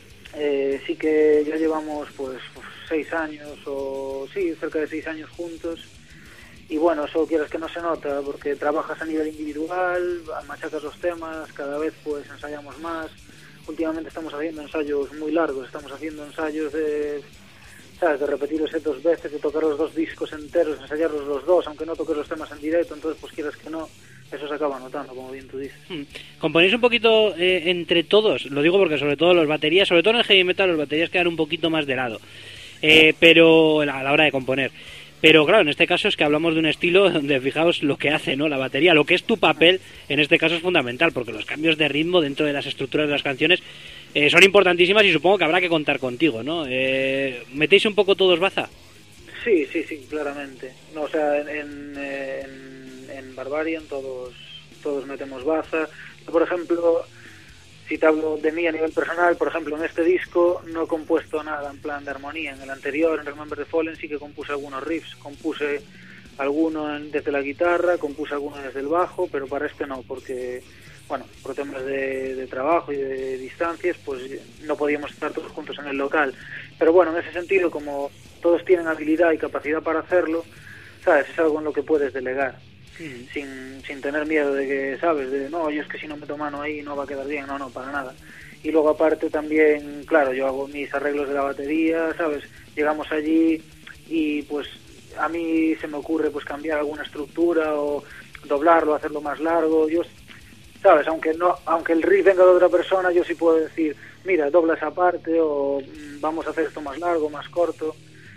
eh, sí que ya llevamos pues, pues seis años, o sí, cerca de seis años juntos, y bueno, eso quieres que no se nota, porque trabajas a nivel individual, machacas los temas, cada vez pues ensayamos más. Últimamente estamos haciendo ensayos muy largos, estamos haciendo ensayos de, ¿sabes?, de repetir ese dos veces, de tocar los dos discos enteros, ensayarlos los dos, aunque no toques los temas en directo, entonces pues quieres que no, eso se acaba notando, como bien tú dices. Hmm. Componéis un poquito eh, entre todos, lo digo porque sobre todo los baterías, sobre todo en el heavy metal, los baterías quedan un poquito más de lado, eh, pero a la hora de componer. Pero claro, en este caso es que hablamos de un estilo donde fijaos lo que hace, ¿no?, la batería, lo que es tu papel, en este caso es fundamental, porque los cambios de ritmo dentro de las estructuras de las canciones eh, son importantísimas y supongo que habrá que contar contigo, ¿no? Eh, ¿Metéis un poco todos baza? Sí, sí, sí, claramente. No, o sea, en, en, en, en Barbarian todos, todos metemos baza. Por ejemplo, si te hablo de mí a nivel personal, por ejemplo, en este disco no he compuesto nada en plan de armonía. En el anterior, en Remember the Fallen, sí que compuse algunos riffs. Compuse alguno en, desde la guitarra, compuse alguno desde el bajo, pero para este no, porque, bueno, por temas de, de trabajo y de distancias, pues no podíamos estar todos juntos en el local. Pero bueno, en ese sentido, como todos tienen habilidad y capacidad para hacerlo, ¿sabes?, es algo en lo que puedes delegar. Sin, sin tener miedo de que, ¿sabes?, de no, yo es que si no meto mano ahí no va a quedar bien, no, no, para nada. Y luego aparte también, claro, yo hago mis arreglos de la batería, ¿sabes?, llegamos allí y pues a mí se me ocurre pues cambiar alguna estructura o doblarlo, hacerlo más largo, yo, ¿sabes?, aunque no, aunque el riff venga de otra persona, yo sí puedo decir, mira, dobla esa parte o vamos a hacer esto más largo, más corto.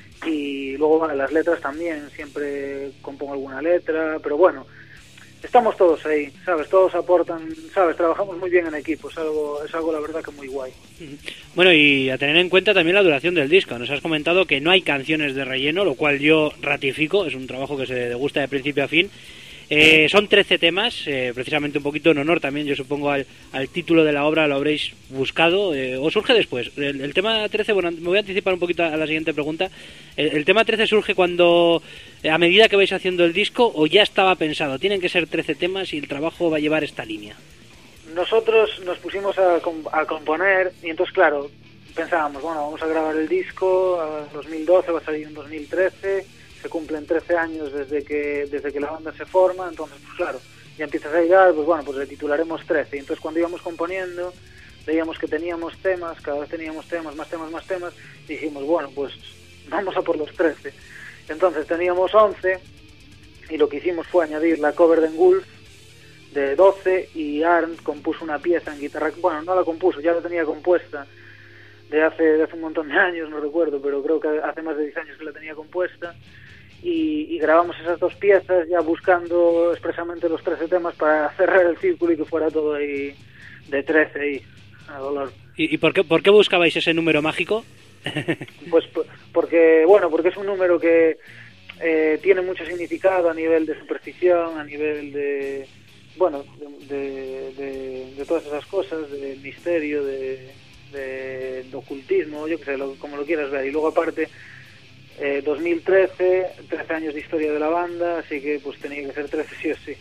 Y luego, bueno, las letras también, siempre compongo alguna letra, pero bueno, estamos todos ahí, ¿sabes? Todos aportan, ¿sabes? Trabajamos muy bien en equipo, es algo, es algo la verdad que muy guay. Bueno, y a tener en cuenta también la duración del disco. Nos has comentado que no hay canciones de relleno, lo cual yo ratifico, es un trabajo que se degusta de principio a fin. Eh, son trece temas, eh, precisamente un poquito en honor también, yo supongo, al, al título de la obra, lo habréis buscado, eh, o surge después. El, el tema trece, bueno, me voy a anticipar un poquito a la siguiente pregunta. El, el tema trece surge cuando, a medida que vais haciendo el disco, o ya estaba pensado, tienen que ser trece temas y el trabajo va a llevar esta línea. Nosotros nos pusimos a, a componer y entonces, claro, pensábamos, bueno, vamos a grabar el disco, en dos mil doce va a salir en dos mil trece... se cumplen trece años desde que desde que la banda se forma, entonces pues claro, ya empiezas a llegar, pues bueno, pues le titularemos trece, y entonces cuando íbamos componiendo veíamos que teníamos temas, cada vez teníamos temas, más temas, más temas, y dijimos, bueno, pues vamos a por los trece. Entonces teníamos once, y lo que hicimos fue añadir la cover de Engulf de doce, y Arndt compuso una pieza en guitarra, bueno, no la compuso, ya la tenía compuesta de hace, de hace un montón de años, no recuerdo, pero creo que hace más de diez años que la tenía compuesta. Y, y grabamos esas dos piezas ya buscando expresamente los trece temas para cerrar el círculo y que fuera todo ahí de trece y a dolor. ¿Y, y por qué, por qué buscabais ese número mágico? Pues porque, bueno, porque es un número que eh, tiene mucho significado a nivel de superstición, a nivel de, bueno, de, de, de, de todas esas cosas, del misterio, de, de, de ocultismo, yo qué sé, lo, como lo quieras ver. Y luego aparte, Eh, dos mil trece, trece años de historia de la banda, así que pues tenía que ser trece sí o sí.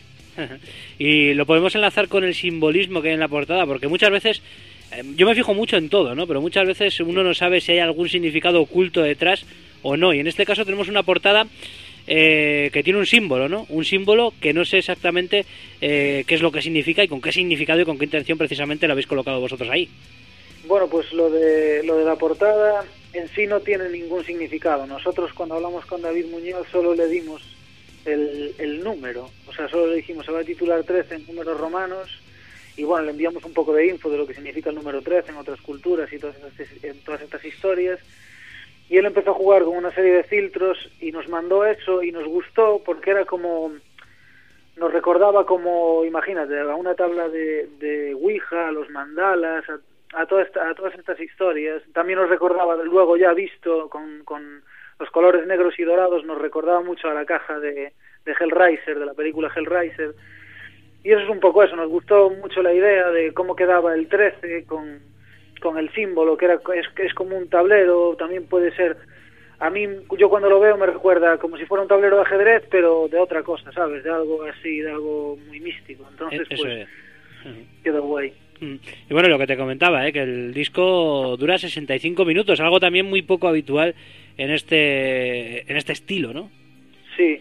Y lo podemos enlazar con el simbolismo que hay en la portada, porque muchas veces, eh, yo me fijo mucho en todo, ¿no? Pero muchas veces uno no sabe si hay algún significado oculto detrás o no, y en este caso tenemos una portada eh, que tiene un símbolo, ¿no? Un símbolo que no sé exactamente eh, qué es lo que significa y con qué significado y con qué intención precisamente lo habéis colocado vosotros ahí. Bueno, pues lo de lo de la portada en sí no tiene ningún significado. Nosotros cuando hablamos con David Muñoz solo le dimos el, el número, o sea, solo le dijimos se va a titular trece en números romanos, y bueno, le enviamos un poco de info de lo que significa el número trece en otras culturas y todas estas, en todas estas historias, y él empezó a jugar con una serie de filtros y nos mandó eso y nos gustó porque era como, nos recordaba como, imagínate, a una tabla de, de Ouija, a los mandalas, a A, toda esta, a todas estas historias. También nos recordaba, luego ya visto con, con los colores negros y dorados, nos recordaba mucho a la caja de, de Hellraiser, de la película Hellraiser, y eso es un poco eso. Nos gustó mucho la idea de cómo quedaba el trece con, con el símbolo, que era es, es como un tablero. También puede ser, a mí, yo cuando lo veo me recuerda como si fuera un tablero de ajedrez, pero de otra cosa, ¿sabes? De algo así, de algo muy místico. Entonces, eso pues, es. Uh-huh. Quedó guay. Y bueno, lo que te comentaba, ¿eh? Que el disco dura sesenta y cinco minutos, algo también muy poco habitual en este en este estilo, ¿no? Sí,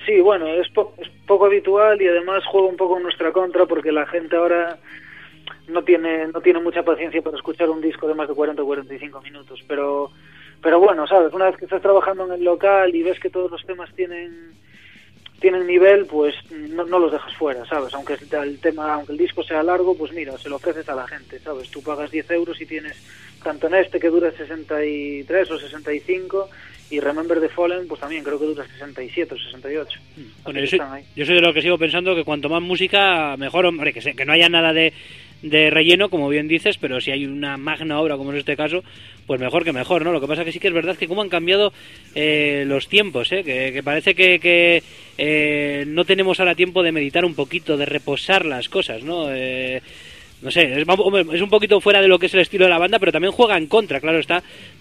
Sí, bueno, es, po es poco habitual y además juega un poco en nuestra contra porque la gente ahora no tiene no tiene mucha paciencia para escuchar un disco de más de cuarenta o cuarenta y cinco minutos, pero pero bueno, sabes, una vez que estás trabajando en el local y ves que todos los temas tienen tienen nivel, pues no, no los dejas fuera, sabes, aunque el tema, aunque el disco sea largo, pues mira, se lo ofreces a la gente, sabes, tú pagas diez euros y tienes tanto en este que dura sesenta y tres o sesenta y cinco y Remember the Fallen pues también creo que dura sesenta y siete o sesenta y ocho. Bueno, yo soy, yo soy de lo que sigo pensando que cuanto más música mejor, hombre, que, se, que no haya nada de, de relleno, como bien dices, pero si hay una magna obra como en este caso, pues mejor que mejor, ¿no? Lo que pasa que sí que es verdad que como han cambiado eh, los tiempos, ¿eh? que, que parece que, que eh, no tenemos ahora tiempo de meditar un poquito, de reposar las cosas, ¿no? Eh, no sé, es, es un poquito fuera de lo que es el estilo de la banda, pero también juega en contra, claro está,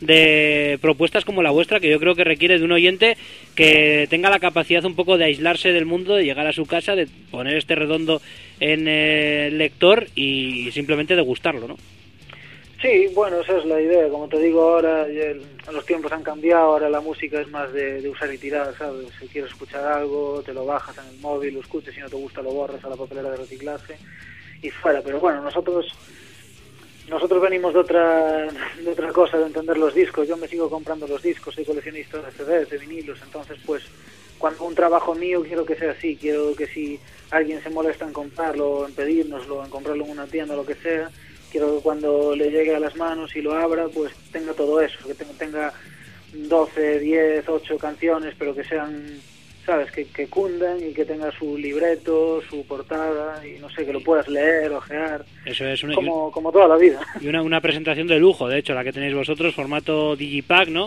de propuestas como la vuestra, que yo creo que requiere de un oyente que tenga la capacidad un poco de aislarse del mundo, de llegar a su casa, de poner este redondo en el lector y simplemente degustarlo, ¿no? Sí, bueno, esa es la idea. Como te digo, ahora el, los tiempos han cambiado, ahora la música es más de, de usar y tirar, ¿sabes? Si quieres escuchar algo, te lo bajas en el móvil, lo escuchas, si no te gusta lo borras a la papelera de reciclaje y fuera. Pero bueno, nosotros nosotros venimos de otra de otra cosa, de entender los discos. Yo me sigo comprando los discos, soy coleccionista de C Ds, de vinilos, entonces pues cuando un trabajo mío quiero que sea así, quiero que si alguien se molesta en comprarlo, en pedírnoslo, en comprarlo en una tienda, lo que sea, quiero que cuando le llegue a las manos y lo abra, pues tenga todo eso, que tenga doce, diez, ocho canciones, pero que sean, ¿sabes?, que, que cundan y que tenga su libreto, su portada, y no sé, que lo puedas leer, ojear, eso es una, como, como toda la vida. Y una, una presentación de lujo, de hecho, la que tenéis vosotros, formato Digipack, ¿no?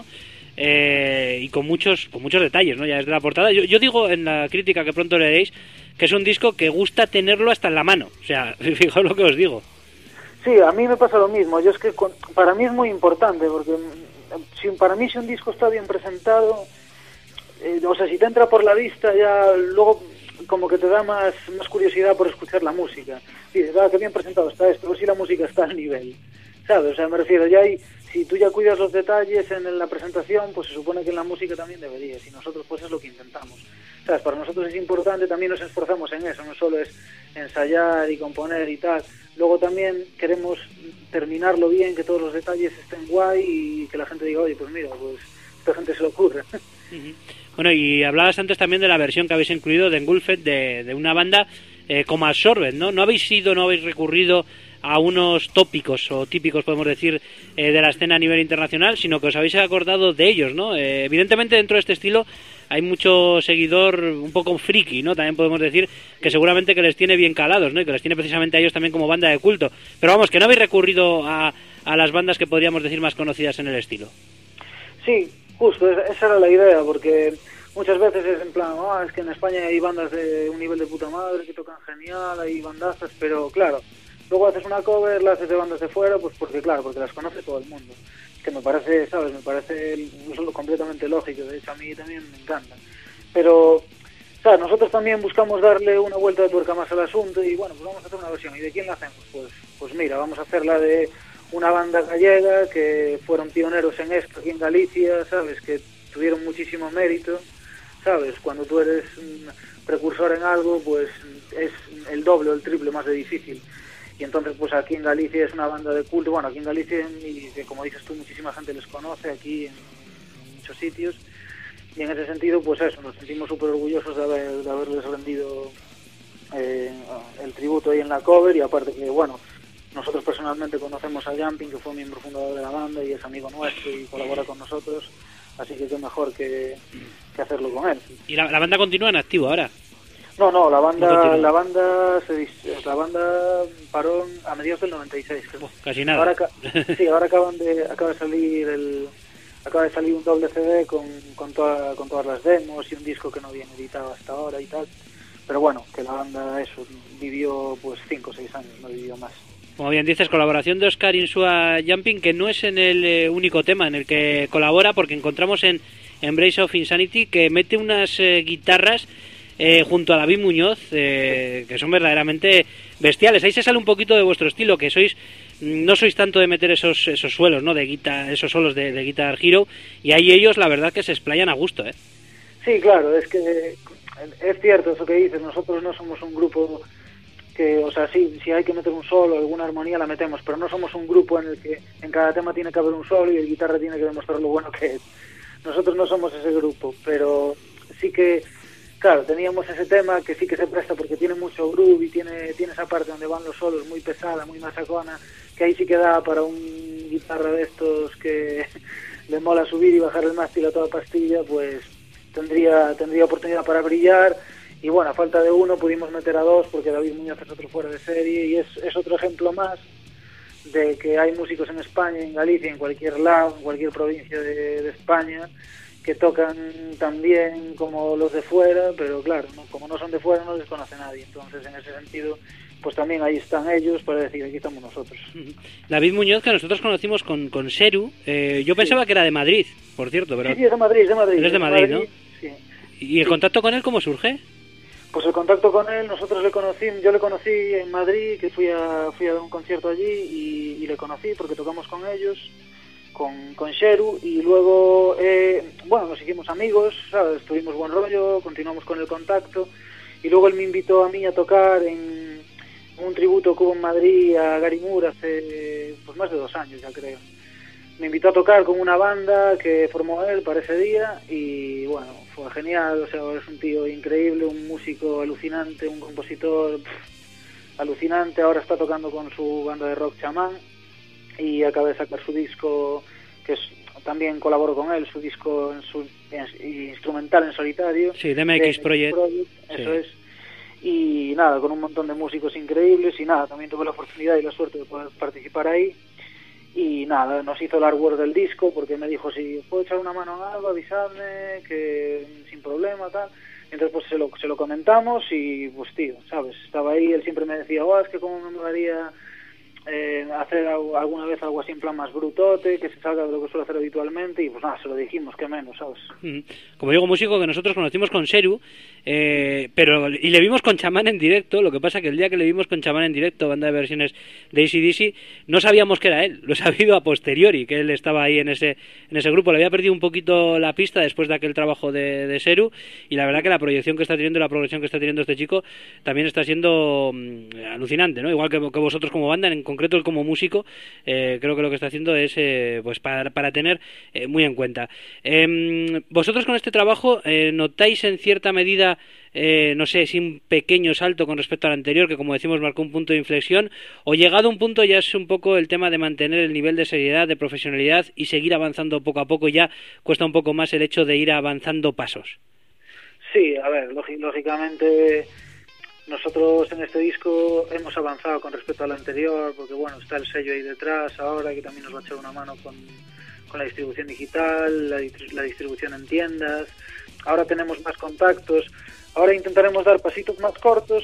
Eh, y con muchos con muchos detalles, ¿no? Ya desde la portada. Yo, yo digo en la crítica que pronto leeréis que es un disco que gusta tenerlo hasta en la mano. O sea, fijaos lo que os digo. Sí, a mí me pasa lo mismo. Yo es que con, para mí es muy importante, porque si, para mí si un disco está bien presentado, eh, o sea, si te entra por la vista, ya luego como que te da más, más curiosidad por escuchar la música. Dices, ah, qué bien presentado está esto, pues si la música está al nivel, ¿sabes? O sea, me refiero, ya hay, si tú ya cuidas los detalles en la presentación, pues se supone que en la música también deberías, y nosotros pues es lo que intentamos. ¿Sabes? Para nosotros es importante, también nos esforzamos en eso, no solo es ensayar y componer y tal. Luego también queremos terminarlo bien, que todos los detalles estén guay y que la gente diga, oye, pues mira, pues esta gente se le ocurre. Uh-huh. Bueno, y hablabas antes también de la versión que habéis incluido de Engulfed, de, de una banda eh, como Absorbed, ¿no? No habéis ido, no habéis recurrido a unos tópicos o típicos, podemos decir, eh, de la escena a nivel internacional, sino que os habéis acordado de ellos, ¿no? Eh, evidentemente dentro de este estilo hay mucho seguidor un poco friki, ¿no? También podemos decir que seguramente que les tiene bien calados, ¿no? Y que les tiene precisamente a ellos también como banda de culto. Pero vamos, que no habéis recurrido a, a las bandas que podríamos decir más conocidas en el estilo. Sí, justo, esa era la idea, porque muchas veces es en plan, oh, es que en España hay bandas de un nivel de puta madre que tocan genial, hay bandazas, pero claro, luego haces una cover, la haces de bandas de fuera, pues porque claro, porque las conoce todo el mundo. Que me parece, ¿sabes? Me parece completamente lógico, de hecho a mí también me encanta. Pero, ¿sabes? Nosotros también buscamos darle una vuelta de tuerca más al asunto y bueno, pues vamos a hacer una versión. ¿Y de quién la hacemos? Pues, pues mira, vamos a hacerla de una banda gallega que fueron pioneros en esto aquí en Galicia, ¿sabes? Que tuvieron muchísimo mérito, ¿sabes? Cuando tú eres un precursor en algo, pues es el doble o el triple más de difícil. Y entonces pues aquí en Galicia es una banda de culto, bueno, aquí en Galicia, y que como dices tú, muchísima gente les conoce aquí en, en muchos sitios, y en ese sentido pues eso, nos sentimos súper orgullosos de, haber, de haberles rendido eh, el tributo ahí en la cover, y aparte que bueno, nosotros personalmente conocemos a Jumping, que fue miembro fundador de la banda y es amigo nuestro y colabora con nosotros, así que qué mejor que, que hacerlo con él. ¿Y la, la banda continúa en activo ahora? No, no, la banda no la banda se, la banda paró a mediados del noventa y seis. Oh, casi nada. Ahora, sí, ahora acaban de acaba de salir el acaba de salir un doble C D con con, toda, con todas las demos y un disco que no habían editado hasta ahora y tal. Pero bueno, que la banda eso vivió pues cinco o seis años, no vivió más. Como bien dices, colaboración de Oscar Insua Jumping, que no es en el eh, único tema en el que colabora, porque encontramos en Embrace of Insanity que mete unas eh, guitarras Eh, junto a David Muñoz, eh, que son verdaderamente bestiales. Ahí se sale un poquito de vuestro estilo, que sois no sois tanto de meter esos esos suelos, ¿no? De guitar, esos solos de, de Guitar Hero, y ahí ellos la verdad que se explayan a gusto, ¿eh? Sí, claro, es que es cierto eso que dices, nosotros no somos un grupo que, o sea, sí, si hay que meter un solo, alguna armonía la metemos, pero no somos un grupo en el que en cada tema tiene que haber un solo y el guitarra tiene que demostrar lo bueno que es. Nosotros no somos ese grupo, pero sí que, claro, teníamos ese tema que sí que se presta porque tiene mucho groove y tiene, tiene esa parte donde van los solos muy pesada, muy machacona, que ahí sí que da para un guitarra de estos que le mola subir y bajar el mástil a toda pastilla, pues tendría tendría oportunidad para brillar. Y bueno, a falta de uno pudimos meter a dos porque David Muñoz es otro fuera de serie y es, es otro ejemplo más de que hay músicos en España, en Galicia, en cualquier lado, en cualquier provincia de, de España, que tocan tan bien como los de fuera, pero claro, ¿no? Como no son de fuera no les conoce nadie. Entonces, en ese sentido, pues también ahí están ellos para decir, aquí estamos nosotros. David Muñoz, que nosotros conocimos con, con Seru, eh, yo pensaba sí. que era de Madrid, por cierto. Pero... Sí, sí, es de Madrid, de Madrid. Él es de Madrid, Madrid, ¿no? Sí. ¿Y el sí. contacto con él cómo surge? Pues el contacto con él, nosotros le conocí, yo le conocí en Madrid, que fui a fui a dar un concierto allí y, y le conocí porque tocamos con ellos, con, con Sheru, y luego, eh, bueno, nos hicimos amigos, ¿sabes? Tuvimos buen rollo, continuamos con el contacto, y luego él me invitó a mí a tocar en un tributo que hubo en Madrid a Gary Moore hace pues más de dos años, ya creo. Me invitó a tocar con una banda que formó él para ese día y bueno, fue genial, o sea, es un tío increíble, un músico alucinante, un compositor pff, alucinante, ahora está tocando con su banda de rock Chamán y acaba de sacar su disco, que es, también colaboró con él, su disco en su, en, instrumental en solitario. Sí, D M X Project. Project, eso sí. es. Y nada, con un montón de músicos increíbles y nada, también tuve la oportunidad y la suerte de poder participar ahí. Y nada, nos hizo el artwork del disco porque me dijo, si puedo echar una mano en algo, avisadme, que sin problema, tal. Entonces pues se lo, se lo comentamos y pues tío, ¿sabes? Estaba ahí, él siempre me decía, oh, es que cómo me molaría eh, hacer algo, alguna vez algo así en plan más brutote, que se salga de lo que suelo hacer habitualmente, y pues nada, se lo dijimos, que menos, ¿sabes? Como digo, músico que nosotros conocimos con Seru, eh, pero y le vimos con Chamán en directo. Lo que pasa que el día que le vimos con Chamán en directo, banda de versiones de A C D C, no sabíamos que era él, lo he sabido a posteriori, que él estaba ahí en ese en ese grupo. Le había perdido un poquito la pista después de aquel trabajo de, de Seru, y la verdad que la proyección que está teniendo y la progresión que está teniendo este chico también está siendo mmm, alucinante, ¿no? Igual que, que vosotros como banda, en concreto él como músico, eh, creo que lo que está haciendo es eh, pues para, para tener eh, muy en cuenta. Eh, vosotros con este trabajo eh, notáis en cierta medida Eh, no sé, si un pequeño salto con respecto al anterior, que como decimos marcó un punto de inflexión, o llegado a un punto ya es un poco el tema de mantener el nivel de seriedad, de profesionalidad y seguir avanzando poco a poco, ya cuesta un poco más el hecho de ir avanzando pasos? Sí, a ver, lógicamente nosotros en este disco hemos avanzado con respecto al anterior, porque bueno, está el sello ahí detrás ahora, que también nos va a echar una mano con, con la distribución digital, la, la distribución en tiendas. Ahora tenemos más contactos. Ahora intentaremos dar pasitos más cortos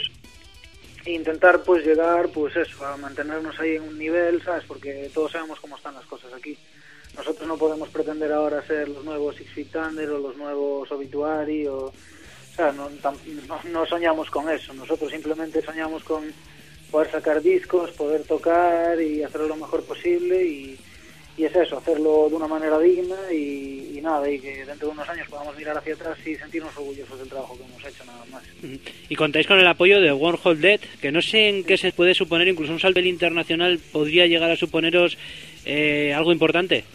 e intentar pues llegar pues eso, a mantenernos ahí en un nivel, ¿sabes? Porque todos sabemos cómo están las cosas aquí. Nosotros no podemos pretender ahora ser los nuevos Six Feet Under o los nuevos Obituary, o, o sea, no, no, no soñamos con eso. Nosotros simplemente soñamos con poder sacar discos, poder tocar y hacerlo lo mejor posible, y Y es eso, hacerlo de una manera digna y, y nada, y que dentro de unos años podamos mirar hacia atrás y sentirnos orgullosos del trabajo que hemos hecho, nada más. Y contáis con el apoyo de One Hold Dead, que no sé en qué se puede suponer, incluso un salto internacional podría llegar a suponeros eh, algo importante.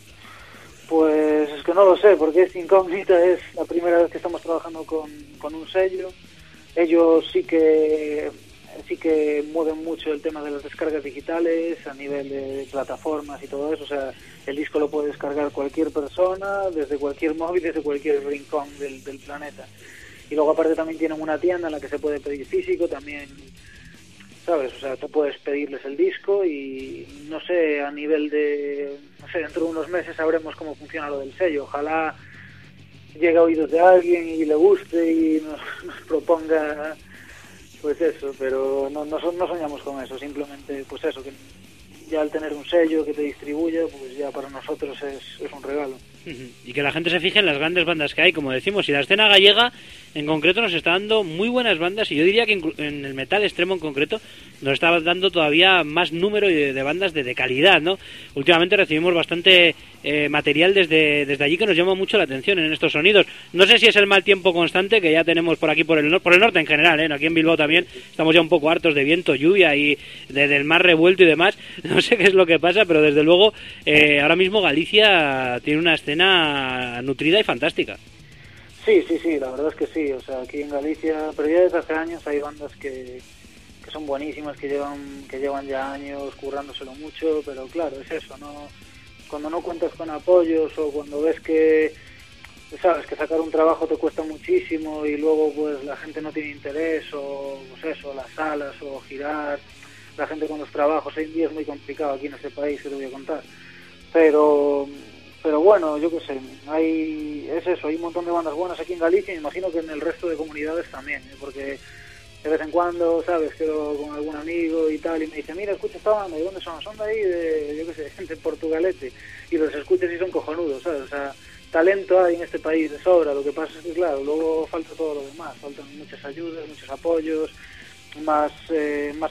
Pues es que no lo sé, porque es incógnita, es la primera vez que estamos trabajando con, con un sello. Ellos sí que... sí que mueven mucho el tema de las descargas digitales a nivel de plataformas y todo eso. O sea, el disco lo puede descargar cualquier persona desde cualquier móvil, desde cualquier rincón del, del planeta. Y luego aparte también tienen una tienda en la que se puede pedir físico también, ¿sabes? O sea, tú puedes pedirles el disco y no sé, a nivel de, no sé, dentro de unos meses sabremos cómo funciona lo del sello. Ojalá llegue a oídos de alguien y le guste y nos, nos proponga pues eso, pero no, no, no soñamos con eso, simplemente pues eso, que ya al tener un sello que te distribuya, pues ya para nosotros es, es un regalo. Y que la gente se fije en las grandes bandas que hay, como decimos, y la escena gallega en concreto nos está dando muy buenas bandas, y yo diría que en el metal extremo en concreto nos está dando todavía más número de, de bandas de, de calidad, ¿no? Últimamente recibimos bastante eh, material desde, desde allí que nos llama mucho la atención en estos sonidos. No sé si es el mal tiempo constante que ya tenemos por aquí, por el, por el norte en general, ¿eh? Aquí en Bilbao también estamos ya un poco hartos de viento, lluvia y de, del mar revuelto y demás. No sé qué es lo que pasa, pero desde luego eh, ahora mismo Galicia tiene una escena nutrida y fantástica. Sí, sí, sí, la verdad es que sí. O sea, aquí en Galicia, pero ya desde hace años hay bandas que, que son buenísimas, que llevan que llevan ya años currándoselo mucho, pero claro, es eso, ¿no? Cuando no cuentas con apoyos o cuando ves que, sabes, que sacar un trabajo te cuesta muchísimo y luego pues la gente no tiene interés o pues eso, las salas o girar, la gente con los trabajos, hoy en día es muy complicado aquí en este país, que te voy a contar. Pero... Pero bueno, yo qué sé, hay es eso, hay un montón de bandas buenas aquí en Galicia y me imagino que en el resto de comunidades también, ¿eh? Porque de vez en cuando, ¿sabes? Quedo con algún amigo y tal y me dice, mira, escucha esta banda, ¿y dónde son? Son de ahí, de, yo qué sé, de Portugalete, y los escuchas y son cojonudos, ¿sabes? O sea, talento hay en este país de sobra, lo que pasa es que, claro, luego falta todo lo demás, faltan muchas ayudas, muchos apoyos, más, eh, más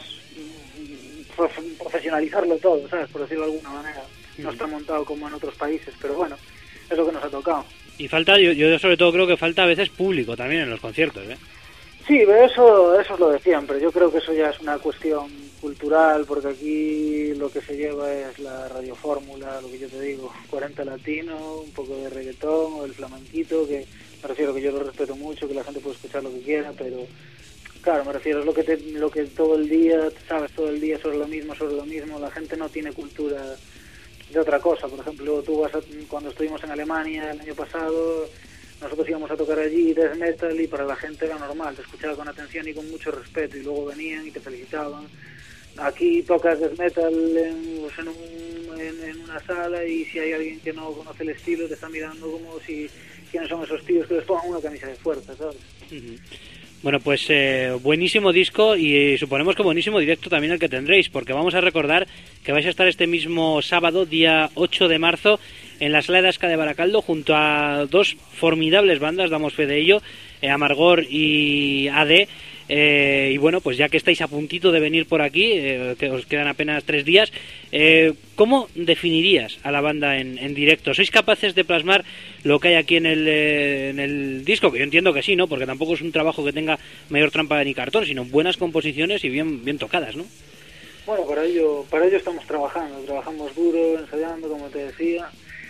profesionalizarlo todo, ¿sabes? Por decirlo de alguna manera. No está montado como en otros países, pero bueno, es lo que nos ha tocado. Y falta, yo, yo sobre todo creo que falta a veces público también en los conciertos, ¿eh? Sí, pero eso, eso es lo de siempre. Yo creo que eso ya es una cuestión cultural, porque aquí lo que se lleva es la radiofórmula, lo que yo te digo, cuarenta latino, un poco de reggaetón o el flamenquito, que me refiero que yo lo respeto mucho, que la gente puede escuchar lo que quiera, pero claro, me refiero a lo que, te, lo que todo el día, sabes, todo el día sobre lo mismo, sobre lo mismo, la gente no tiene cultura de otra cosa. Por ejemplo, tú vas a, cuando estuvimos en Alemania el año pasado, nosotros íbamos a tocar allí death metal y para la gente era normal, te escuchaba con atención y con mucho respeto y luego venían y te felicitaban. Aquí tocas death metal en, pues en, un, en, en una sala y si hay alguien que no conoce el estilo te está mirando como si quiénes son esos tíos que les pongan una camisa de fuerza, ¿sabes? Uh-huh. Bueno, pues eh, buenísimo disco y suponemos que buenísimo directo también el que tendréis, porque vamos a recordar que vais a estar este mismo sábado, día ocho de marzo, en la Sala de Asca de Baracaldo, junto a dos formidables bandas, damos fe de ello, eh, Amargor y A D. Eh, y bueno, pues ya que estáis a puntito de venir por aquí, eh, que os quedan apenas tres días, eh, ¿cómo definirías a la banda en, en directo? ¿Sois capaces de plasmar lo que hay aquí en el, eh, en el disco? Que yo entiendo que sí, ¿no? Porque tampoco es un trabajo que tenga mayor trampa ni cartón, sino buenas composiciones y bien, bien tocadas, ¿no? Bueno, para ello, para ello estamos trabajando, trabajamos duro, ensayando, como te decía.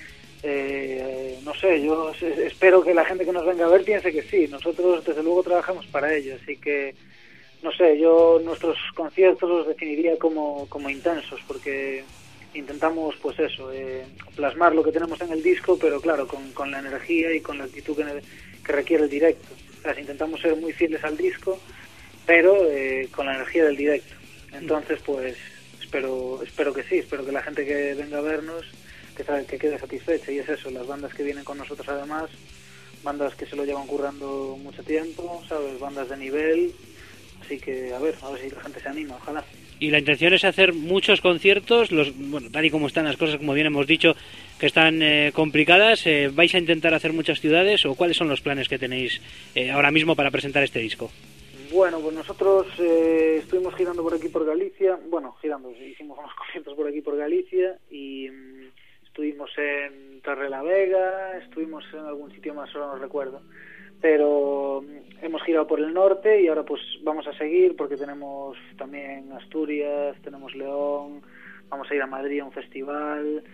Eh, no sé, yo espero que la gente que nos venga a ver piense que sí. Nosotros desde luego trabajamos para ello, así que no sé, yo nuestros conciertos los definiría como, como intensos, porque intentamos pues eso, eh, plasmar lo que tenemos en el disco, pero claro, con, con la energía y con la actitud que, que requiere el directo. O sea, intentamos ser muy fieles al disco, pero eh, con la energía del directo. Entonces pues espero, espero que sí, espero que la gente que venga a vernos que, que quede satisfecha, y es eso, las bandas que vienen con nosotros además, bandas que se lo llevan currando mucho tiempo, ¿sabes? Bandas de nivel, así que a ver, a ver si la gente se anima, ojalá. Y la intención es hacer muchos conciertos, los bueno, tal y como están las cosas, como bien hemos dicho, que están eh, complicadas, eh, ¿vais a intentar hacer muchas ciudades o cuáles son los planes que tenéis eh, ahora mismo para presentar este disco? Bueno, pues nosotros eh, estuvimos girando por aquí por Galicia, bueno, girando, hicimos unos conciertos por aquí por Galicia y mmm, estuvimos en Torrelavega, estuvimos en algún sitio más, solo no recuerdo, pero hemos girado por el norte y ahora pues vamos a seguir porque tenemos también Asturias, tenemos León, vamos a ir a Madrid a un festival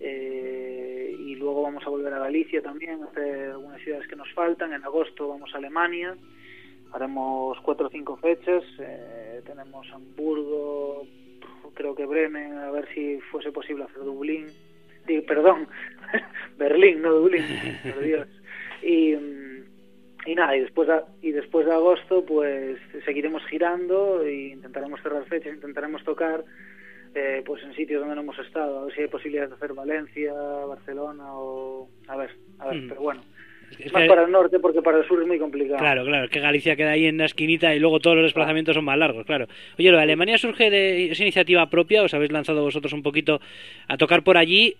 eh, y luego vamos a volver a Galicia también, a hacer algunas ciudades que nos faltan. En agosto vamos a Alemania, haremos cuatro o cinco fechas, eh, tenemos Hamburgo, creo que Bremen, a ver si fuese posible hacer Dublín. Sí, perdón, Berlín, no Dublín, por Dios. Y, y nada, y después, de, y después de agosto pues seguiremos girando e intentaremos cerrar fechas, intentaremos tocar eh, pues en sitios donde no hemos estado, a ver si hay posibilidades de hacer Valencia, Barcelona o... a ver, a ver, mm. pero bueno, Es más que, para el norte, porque para el sur es muy complicado. Claro, claro, es que Galicia queda ahí en la esquinita y luego todos los desplazamientos son más largos, claro. Oye, ¿lo de Alemania surge de esa iniciativa propia? ¿Os habéis lanzado vosotros un poquito a tocar por allí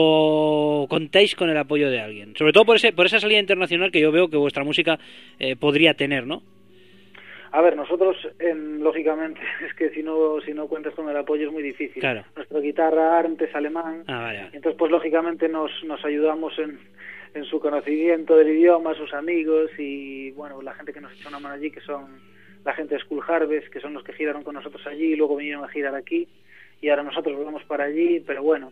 o contáis con el apoyo de alguien? Sobre todo por ese por esa salida internacional que yo veo que vuestra música eh, podría tener, ¿no? A ver, nosotros, eh, lógicamente, es que si no si no cuentas con el apoyo es muy difícil. Claro. Nuestra guitarra Arndt es alemán, Ah, vale, vale. entonces pues lógicamente nos, nos ayudamos en, en su conocimiento del idioma, sus amigos y bueno, la gente que nos echa una mano allí, que son la gente de Skull Harvest, que son los que giraron con nosotros allí y luego vinieron a girar aquí y ahora nosotros volvemos para allí, pero bueno,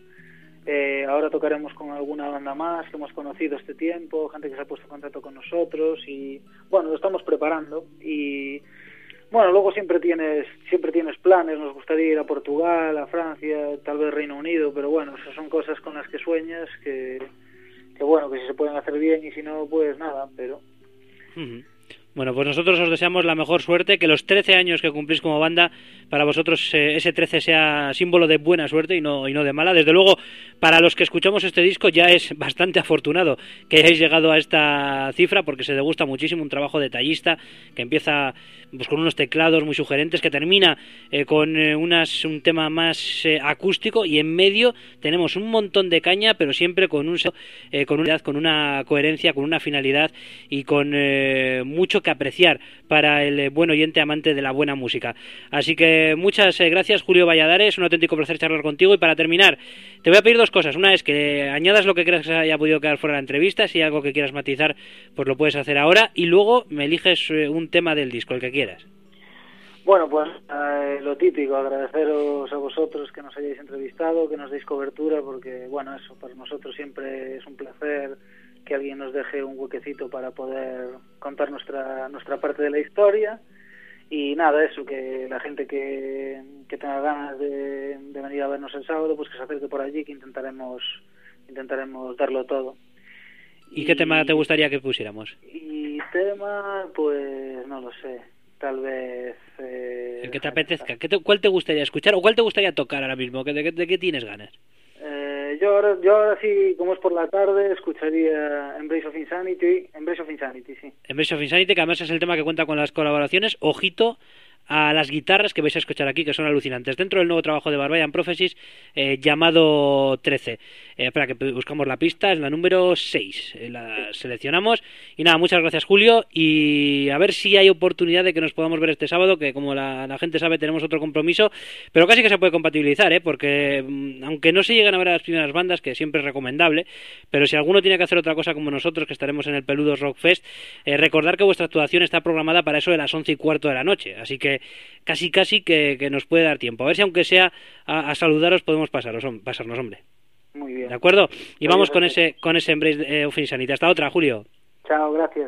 eh, ahora tocaremos con alguna banda más que hemos conocido este tiempo, gente que se ha puesto en contacto con nosotros y bueno, lo estamos preparando y bueno, luego siempre tienes siempre tienes planes, nos gustaría ir a Portugal, a Francia, tal vez Reino Unido, pero bueno, esas son cosas con las que sueñas que, que bueno, que si se pueden hacer bien y si no, pues nada, pero... Uh-huh. Bueno, pues nosotros os deseamos la mejor suerte, que los trece años que cumplís como banda, para vosotros eh, ese trece sea símbolo de buena suerte y no, y no de mala. Desde luego, para los que escuchamos este disco ya es bastante afortunado que hayáis llegado a esta cifra, porque se degusta muchísimo, un trabajo detallista que empieza pues, con unos teclados muy sugerentes, que termina eh, con eh, unas, un tema más eh, acústico y en medio tenemos un montón de caña, pero siempre con, un, eh, con, una, con una coherencia, con una finalidad y con eh, mucho que apreciar para el buen oyente amante de la buena música. Así que muchas gracias, Julio Valladares, un auténtico placer charlar contigo y para terminar te voy a pedir dos cosas. Una es que añadas lo que creas que se haya podido quedar fuera de la entrevista, si hay algo que quieras matizar pues lo puedes hacer ahora y luego me eliges un tema del disco, el que quieras. Bueno, pues eh, lo típico, agradeceros a vosotros que nos hayáis entrevistado, que nos deis cobertura, porque bueno, eso para nosotros siempre es un placer que alguien nos deje un huequecito para poder contar nuestra nuestra parte de la historia y nada, eso, que la gente que, que tenga ganas de, de venir a vernos el sábado, pues que se acerque por allí, que intentaremos intentaremos darlo todo. ¿Y, ¿Y qué tema te gustaría que pusiéramos? Y tema, pues no lo sé, tal vez... Eh, el que te apetezca. ¿Qué te, ¿Cuál te gustaría escuchar o cuál te gustaría tocar ahora mismo? ¿De, de, de qué tienes ganas? Eh, yo, ahora, yo ahora sí, como es por la tarde, escucharía Embrace of Insanity. Embrace of Insanity, sí. Embrace of Insanity, que además es el tema que cuenta con las colaboraciones. Ojito a las guitarras que vais a escuchar aquí, que son alucinantes. Dentro del nuevo trabajo de Barbarian Prophecies, eh, llamado trece. Eh, espera, que buscamos la pista, es la número seis. Eh, la seleccionamos. Y nada, muchas gracias, Julio. Y a ver si hay oportunidad de que nos podamos ver este sábado, que como la, la gente sabe, tenemos otro compromiso. Pero casi que se puede compatibilizar, ¿eh? Porque mmm, aunque no se lleguen a ver a las primeras bandas, que siempre es recomendable, pero si alguno tiene que hacer otra cosa como nosotros, que estaremos en el Peludos Rock Fest, eh, recordar que vuestra actuación está programada para eso de las once y cuarto de la noche. Así que casi casi que, que nos puede dar tiempo. A ver si aunque sea a, a saludaros podemos pasaros, pasarnos, hombre. Muy bien. ¿De acuerdo? Y Muy vamos bien, con gracias. ese con ese Embrace of Insanity. Hasta otra, Julio. Chao, gracias.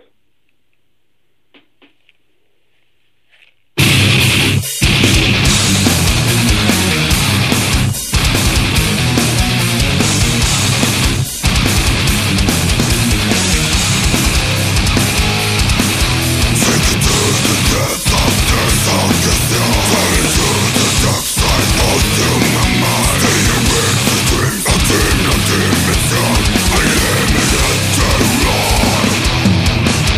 I am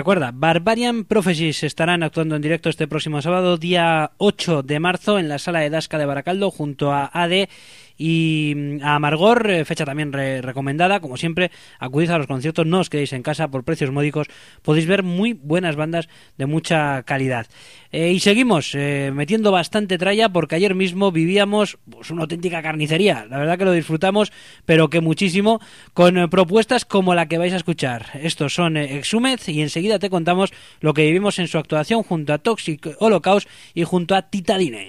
Recuerda, Barbarian Prophecies estarán actuando en directo este próximo sábado, día ocho de marzo, en la Sala de Dasca de Baracaldo, junto a A D y a Amargor, fecha también re- recomendada. Como siempre, acudid a los conciertos, no os quedéis en casa, por precios módicos podéis ver muy buenas bandas de mucha calidad. Eh, y seguimos eh, metiendo bastante tralla, porque ayer mismo vivíamos pues, una auténtica carnicería. La verdad que lo disfrutamos, pero que muchísimo, con eh, propuestas como la que vais a escuchar. Estos son eh, Exhumed, y enseguida te contamos lo que vivimos en su actuación junto a Toxic Holocaust y junto a Titadine.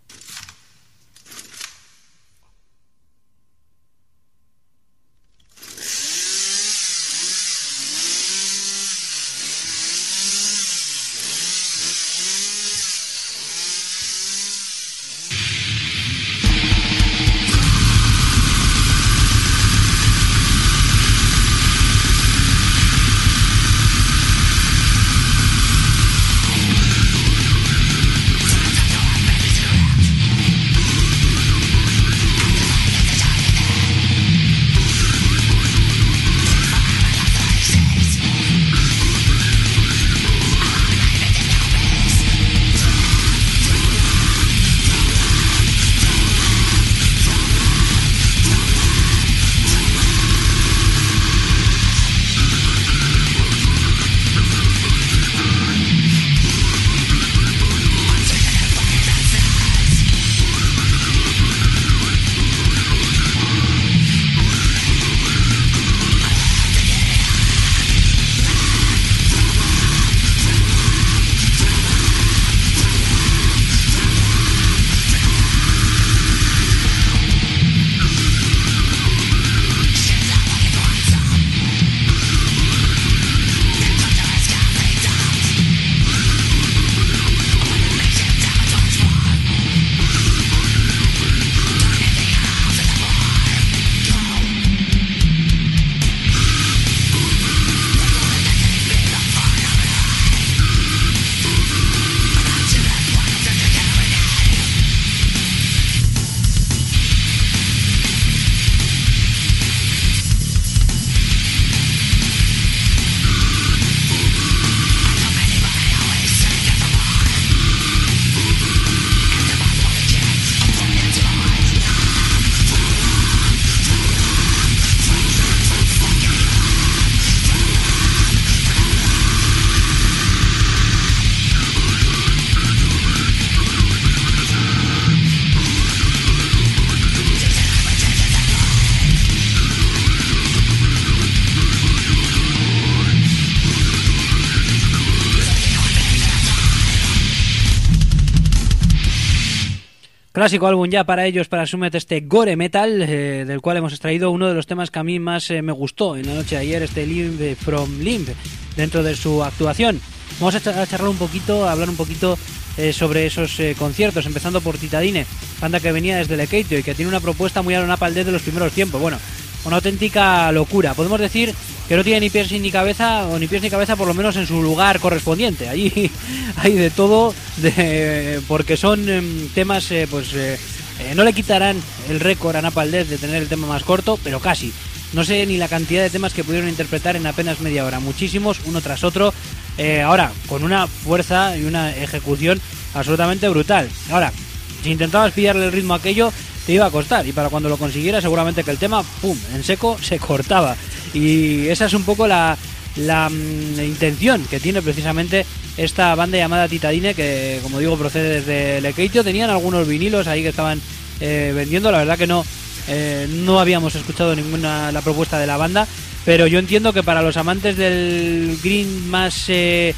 Clásico álbum ya para ellos, para Summit, este Gore Metal, eh, del cual hemos extraído uno de los temas que a mí más eh, me gustó en la noche de ayer, este Limb from Limb, dentro de su actuación. Vamos a, ch- a charlar un poquito, a hablar un poquito eh, sobre esos eh, conciertos, empezando por Titadine, banda que venía desde Lekeitio y que tiene una propuesta muy a la Napalm Death de los primeros tiempos. Bueno, una auténtica locura. Podemos decir que no tiene ni pies ni cabeza, o ni pies ni cabeza por lo menos en su lugar correspondiente. Allí hay de todo, de, porque son eh, temas, eh, pues eh, eh, no le quitarán el récord a Napalm Death de tener el tema más corto, pero casi. No sé ni la cantidad de temas que pudieron interpretar en apenas media hora, muchísimos, uno tras otro, eh, ahora, con una fuerza y una ejecución absolutamente brutal. Ahora, si intentabas pillarle el ritmo a aquello, te iba a costar, y para cuando lo consiguiera seguramente que el tema, pum, en seco se cortaba. Y esa es un poco la, la mm, intención que tiene precisamente esta banda llamada Titadine, que como digo procede desde Lekeitio. Tenían algunos vinilos ahí que estaban eh, vendiendo, la verdad que no eh, no habíamos escuchado ninguna la propuesta de la banda, pero yo entiendo que para los amantes del green más eh,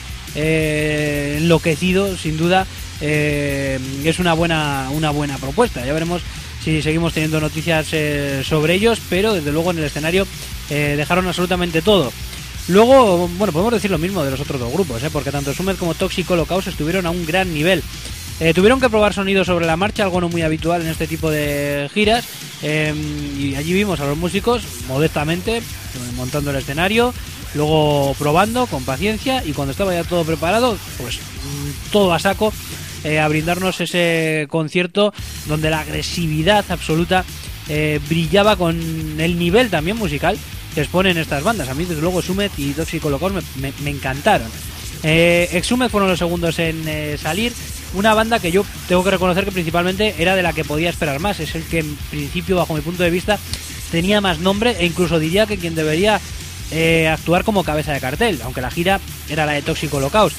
eh, enloquecido, sin duda, eh, es una buena una buena propuesta. Ya veremos si seguimos teniendo noticias eh, sobre ellos, pero desde luego en el escenario eh, dejaron absolutamente todo. Luego, bueno, podemos decir lo mismo de los otros dos grupos, ¿eh? Porque tanto Summit como Toxic Holocaust estuvieron a un gran nivel. Eh, tuvieron que probar sonido sobre la marcha, algo no muy habitual en este tipo de giras, eh, y allí vimos a los músicos modestamente montando el escenario, luego probando con paciencia, y cuando estaba ya todo preparado, pues todo a saco, eh, a brindarnos ese concierto donde la agresividad absoluta eh, brillaba con el nivel también musical que exponen estas bandas. A mí desde luego Exhumed y Toxic Holocaust me, me, me encantaron. eh, Exhumed fueron los segundos en eh, salir. Una banda que yo tengo que reconocer que principalmente era de la que podía esperar más. Es el que en principio, bajo mi punto de vista, tenía más nombre, e incluso diría que quien debería eh, actuar como cabeza de cartel, aunque la gira era la de Toxic Holocaust.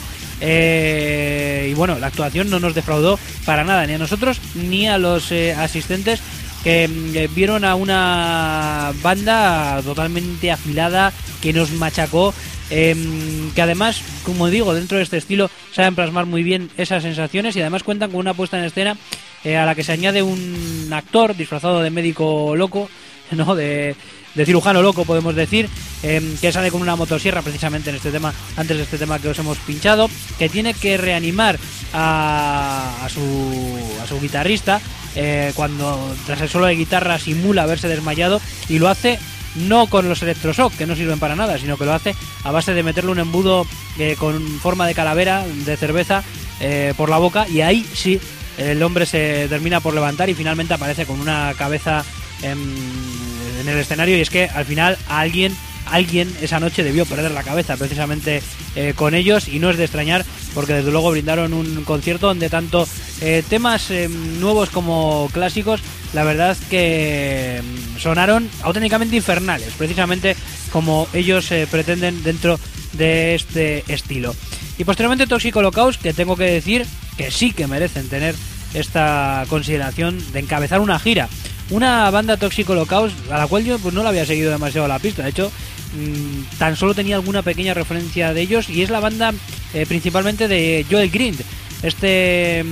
Eh, y bueno, la actuación no nos defraudó para nada, ni a nosotros ni a los eh, asistentes, que eh, vieron a una banda totalmente afilada, que nos machacó, eh, que además, como digo, dentro de este estilo saben plasmar muy bien esas sensaciones, y además cuentan con una puesta en escena eh, a la que se añade un actor disfrazado de médico loco, ¿no? de, de cirujano loco, podemos decir, eh, que sale con una motosierra precisamente en este tema, antes de este tema que os hemos pinchado, que tiene que reanimar a, a, su, a su guitarrista eh, cuando tras el solo de guitarra simula haberse desmayado, y lo hace no con los electroshock, que no sirven para nada, sino que lo hace a base de meterle un embudo eh, con forma de calavera de cerveza eh, por la boca, y ahí sí el hombre se termina por levantar y finalmente aparece con una cabeza en, en el escenario. Y es que al final alguien alguien esa noche debió perder la cabeza precisamente eh, con ellos, y no es de extrañar, porque desde luego brindaron un concierto donde tanto eh, temas eh, nuevos como clásicos, la verdad que sonaron auténticamente infernales, precisamente como ellos eh, pretenden dentro de este estilo. Y posteriormente Toxic Holocaust, que tengo que decir que sí que merecen tener esta consideración de encabezar una gira. Una banda Toxic Holocaust a la cual yo pues no la había seguido demasiado la pista. De hecho, mmm, tan solo tenía alguna pequeña referencia de ellos, y es la banda eh, principalmente de Joel Grind, este,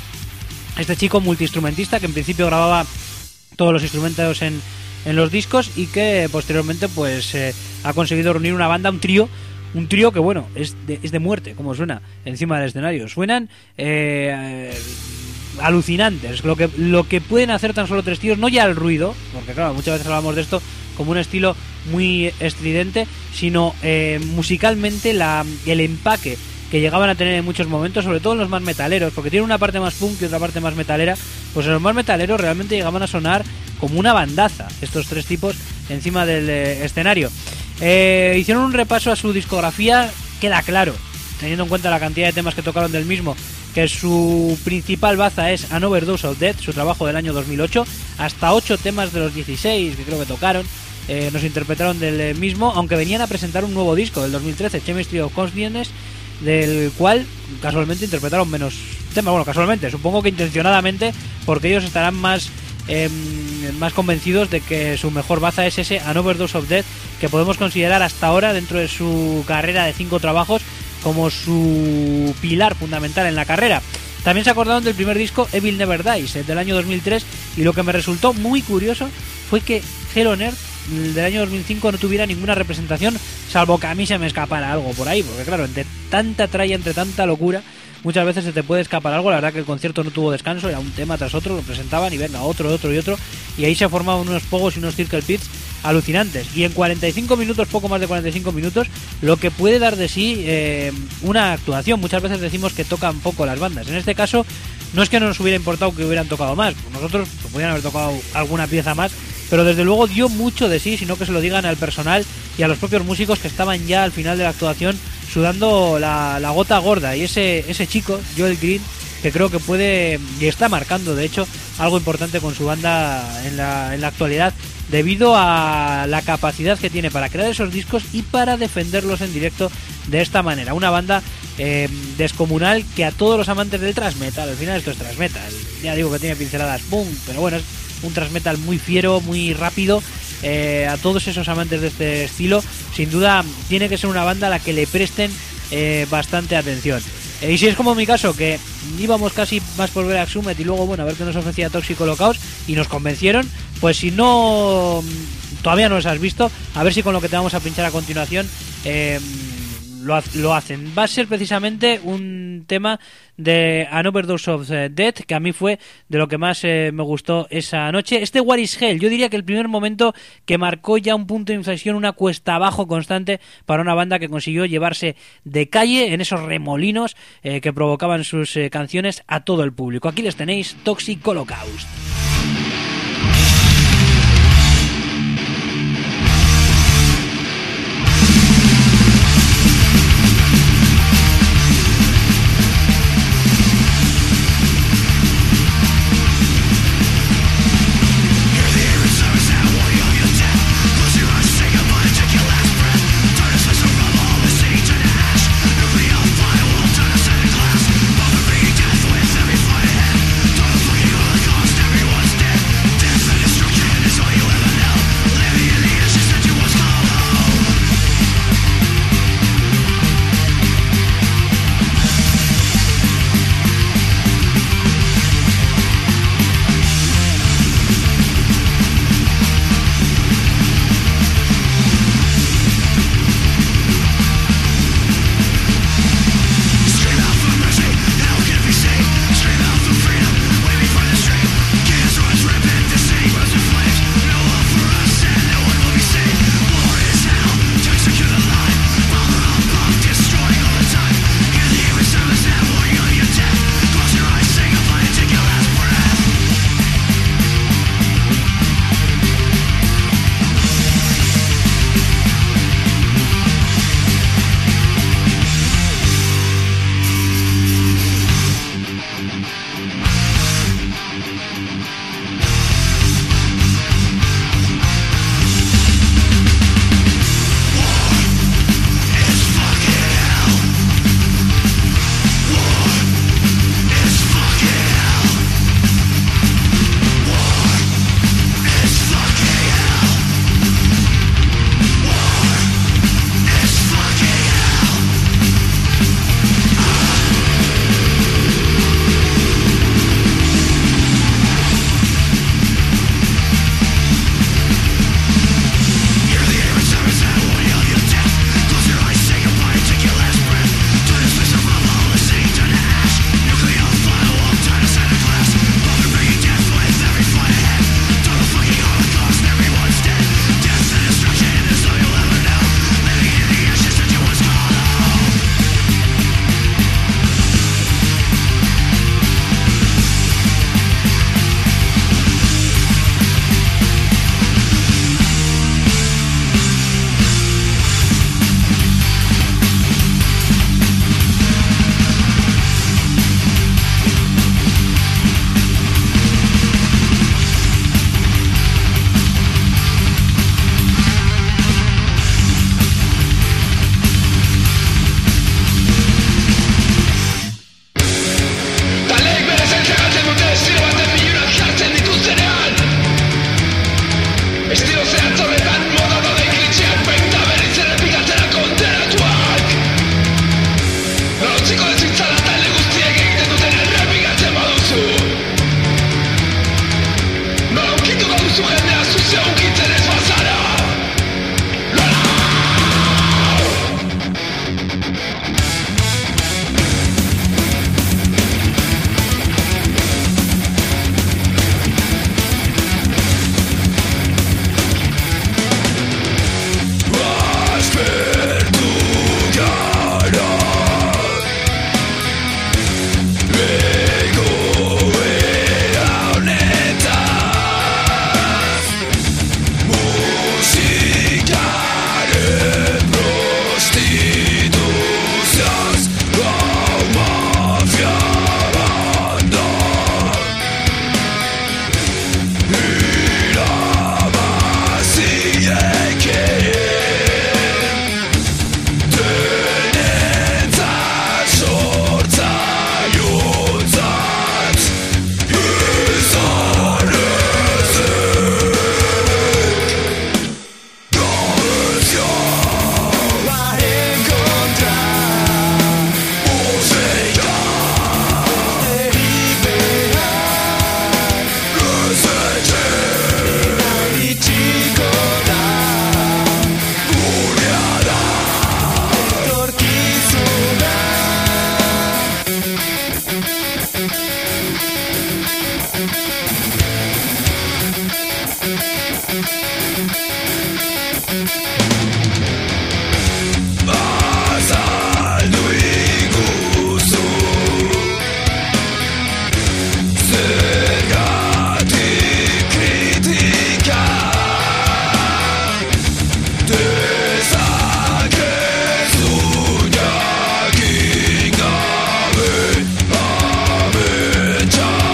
este chico multiinstrumentista que en principio grababa todos los instrumentos en, en los discos, y que posteriormente pues eh, ha conseguido reunir una banda, un trío, un trío que bueno, es de, es de muerte, como suena encima del escenario. Suenan eh, eh, alucinantes lo que, lo que pueden hacer tan solo tres tíos, no ya el ruido, porque claro, muchas veces hablamos de esto como un estilo muy estridente, sino eh, musicalmente la, el empaque que llegaban a tener en muchos momentos, sobre todo en los más metaleros, porque tiene una parte más punk y otra parte más metalera. Pues en los más metaleros realmente llegaban a sonar como una bandaza estos tres tipos encima del eh, escenario. Eh, hicieron un repaso a su discografía, queda claro, teniendo en cuenta la cantidad de temas que tocaron del mismo, que su principal baza es An Overdose of Death, su trabajo del año dos mil ocho, hasta ocho temas de los dieciséis que creo que tocaron eh, nos interpretaron del mismo, aunque venían a presentar un nuevo disco del dos mil trece, Chemistry of Consciousness, del cual casualmente interpretaron menos temas. Bueno, casualmente, supongo que intencionadamente, porque ellos estarán más eh, más convencidos de que su mejor baza es ese An Overdose of Death, que podemos considerar hasta ahora, dentro de su carrera de cinco trabajos, como su pilar fundamental en la carrera. También se acordaron del primer disco Evil Never Dies, del año dos mil tres, y lo que me resultó muy curioso fue que Hell on Earth del año dos mil cinco no tuviera ninguna representación, salvo que a mí se me escapara algo por ahí, porque claro, entre tanta tralla, entre tanta locura, muchas veces se te puede escapar algo. La verdad que el concierto no tuvo descanso, era un tema tras otro, lo presentaban y venga, otro, otro y otro, y ahí se formaban unos pogos y unos circle pits alucinantes. Y en cuarenta y cinco minutos, poco más de cuarenta y cinco minutos, lo que puede dar de sí eh, una actuación. Muchas veces decimos que tocan poco las bandas, en este caso no es que no nos hubiera importado que hubieran tocado más, nosotros pues, podrían haber tocado alguna pieza más, pero desde luego dio mucho de sí, sino que se lo digan al personal y a los propios músicos, que estaban ya al final de la actuación sudando la, la gota gorda. Y ese, ese chico, Joel Grind, que creo que puede y está marcando de hecho algo importante con su banda en la, en la actualidad, debido a la capacidad que tiene para crear esos discos y para defenderlos en directo de esta manera. Una banda eh, descomunal, que a todos los amantes del thrash metal, al final esto es thrash metal, ya digo que tiene pinceladas punk, pero bueno, es un thrash metal muy fiero, muy rápido. Eh, a todos esos amantes de este estilo, sin duda tiene que ser una banda a la que le presten eh, bastante atención. Eh, y si es como en mi caso, que íbamos casi más por ver a Exhumed y luego bueno, a ver qué nos ofrecía Toxic Holocaust, y nos convencieron, pues si no todavía no los has visto, a ver si con lo que te vamos a pinchar a continuación eh, lo, lo hacen. Va a ser precisamente un tema de An Overdose of Death, que a mí fue de lo que más eh, me gustó esa noche. Este What is Hell, yo diría que el primer momento que marcó ya un punto de inflexión, una cuesta abajo constante para una banda que consiguió llevarse de calle en esos remolinos eh, que provocaban sus eh, canciones a todo el público. Aquí les tenéis, Toxic Holocaust. Joy.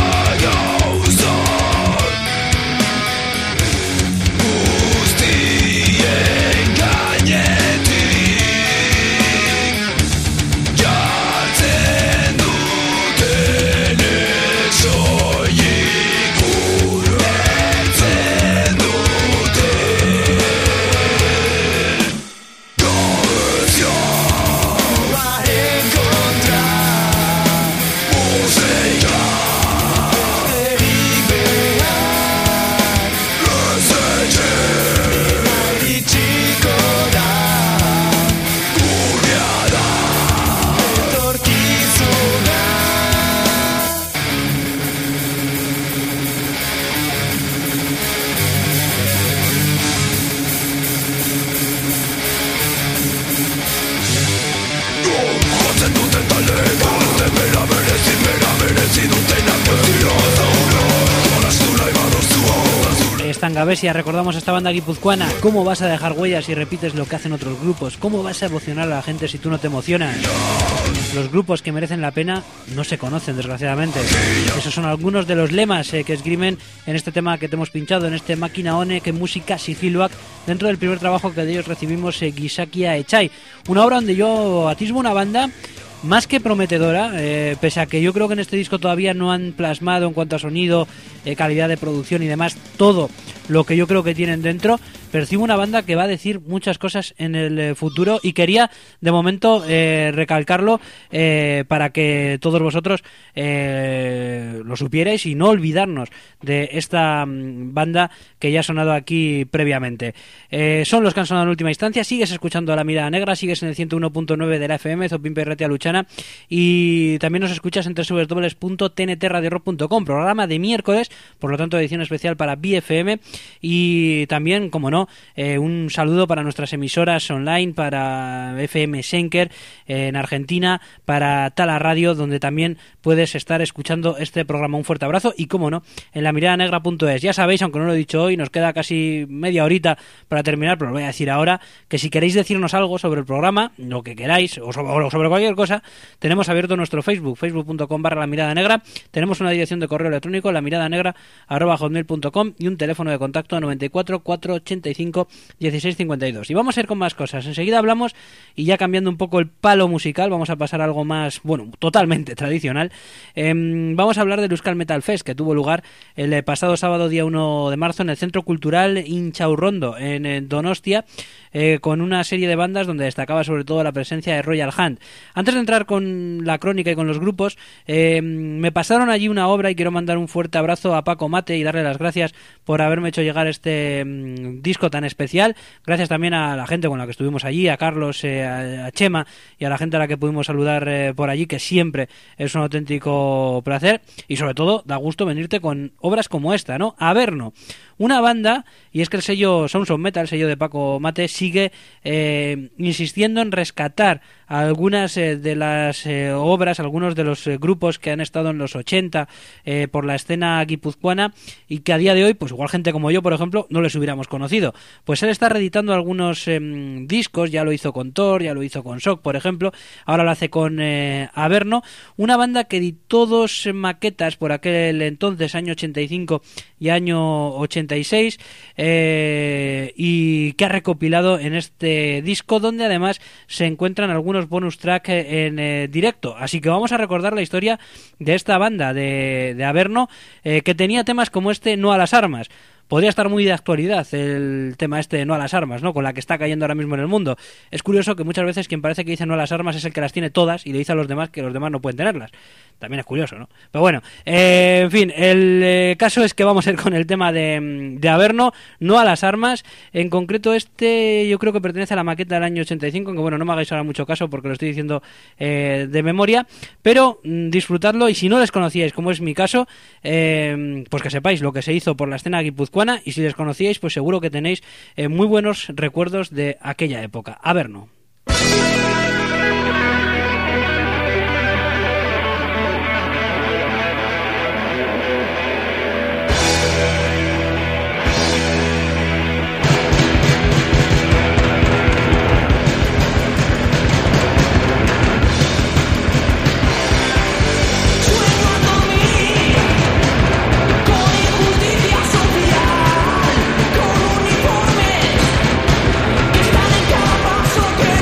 Estangabesia, recordamos a esta banda guipuzcoana. ¿Cómo vas a dejar huellas si repites lo que hacen otros grupos? ¿Cómo vas a emocionar a la gente si tú no te emocionas? Los grupos que merecen la pena no se conocen, desgraciadamente. Esos son algunos de los lemas eh, que esgrimen en este tema que te hemos pinchado, en este Máquina One, que música sigiluak, dentro del primer trabajo que de ellos recibimos, eh, Gizakia Echai. Una obra donde yo atisbo una banda más que prometedora, eh, pese a que yo creo que en este disco todavía no han plasmado en cuanto a sonido, eh, calidad de producción y demás, todo lo que yo creo que tienen dentro. Percibo una banda que va a decir muchas cosas en el eh, futuro, y quería de momento eh, recalcarlo eh, para que todos vosotros eh, lo supierais y no olvidarnos de esta mm, banda que ya ha sonado aquí previamente. Eh, son los que han sonado en última instancia. Sigues escuchando a La Mirada Negra, sigues en el ciento uno punto nueve de la F M, Zopin Perretia Luchana, y también nos escuchas en doble u doble u doble u punto t n t radio rock punto com, programa de miércoles, por lo tanto edición especial para B F M, y también, como no, Eh, un saludo para nuestras emisoras online, para F M Schenker eh, en Argentina, para Tala Radio, donde también puedes estar escuchando este programa. Un fuerte abrazo, y como no, en la mirada negra punto es. Ya sabéis, aunque no lo he dicho hoy, nos queda casi media horita para terminar, pero lo voy a decir ahora, que si queréis decirnos algo sobre el programa, lo que queráis, o sobre, o sobre cualquier cosa, tenemos abierto nuestro Facebook, facebook punto com barra la mirada negra. Tenemos una dirección de correo electrónico, la mirada negra arroba hotmail punto com, y un teléfono de contacto noventa y cuatro, cuatrocientos ochenta y cinco, dieciséis cincuenta y dos. Y vamos a ir con más cosas. Enseguida hablamos, y ya cambiando un poco el palo musical, vamos a pasar a algo más, bueno, totalmente tradicional. Eh, vamos a hablar del Euskal Metal Fest, que tuvo lugar el eh, pasado sábado, día uno de marzo, en el Centro Cultural Inchaurrondo, en, en Donostia, eh, con una serie de bandas donde destacaba sobre todo la presencia de Royal Hunt. Antes de entrar con la crónica y con los grupos, eh, me pasaron allí una obra, y quiero mandar un fuerte abrazo a Paco Mate y darle las gracias por haberme hecho llegar este mm, disco tan especial. Gracias también a la gente con la que estuvimos allí, a Carlos, eh, a Chema, y a la gente a la que pudimos saludar eh, por allí, que siempre es un auténtico placer, y sobre todo da gusto venirte con obras como esta, ¿no? Averno, una banda, y es que el sello Sounds of Metal, el sello de Paco Mate, sigue eh, insistiendo en rescatar algunas eh, de las eh, obras, algunos de los eh, grupos que han estado en los ochenta eh, por la escena guipuzcoana, y que a día de hoy, pues igual gente como yo, por ejemplo, no les hubiéramos conocido. Pues él está reeditando algunos eh, discos, ya lo hizo con Thor, ya lo hizo con Shock, por ejemplo, ahora lo hace con eh, Averno, una banda que editó dos maquetas por aquel entonces, año ochenta y cinco y año ochenta y seis, eh, y que ha recopilado en este disco, donde además se encuentran algunos bonus track en eh, directo. Así que vamos a recordar la historia de esta banda de, de Averno, eh, que tenía temas como este No a las armas. Podría estar muy de actualidad el tema este de No a las armas, ¿no?, con la que está cayendo ahora mismo en el mundo. Es curioso que muchas veces quien parece que dice no a las armas es el que las tiene todas, y le dice a los demás que los demás no pueden tenerlas. También es curioso, ¿no? Pero bueno, eh, en fin, el eh, caso es que vamos a ir con el tema de, de Averno, No a las armas. En concreto, este yo creo que pertenece a la maqueta del año ochenta y cinco, aunque bueno, no me hagáis ahora mucho caso porque lo estoy diciendo eh, de memoria, pero mm, disfrutadlo, y si no les conocíais, como es mi caso, eh, pues que sepáis lo que se hizo por la escena guipuzcoana, y si les conocíais, pues seguro que tenéis eh, muy buenos recuerdos de aquella época. Averno. Con uniformes que están en cada paso que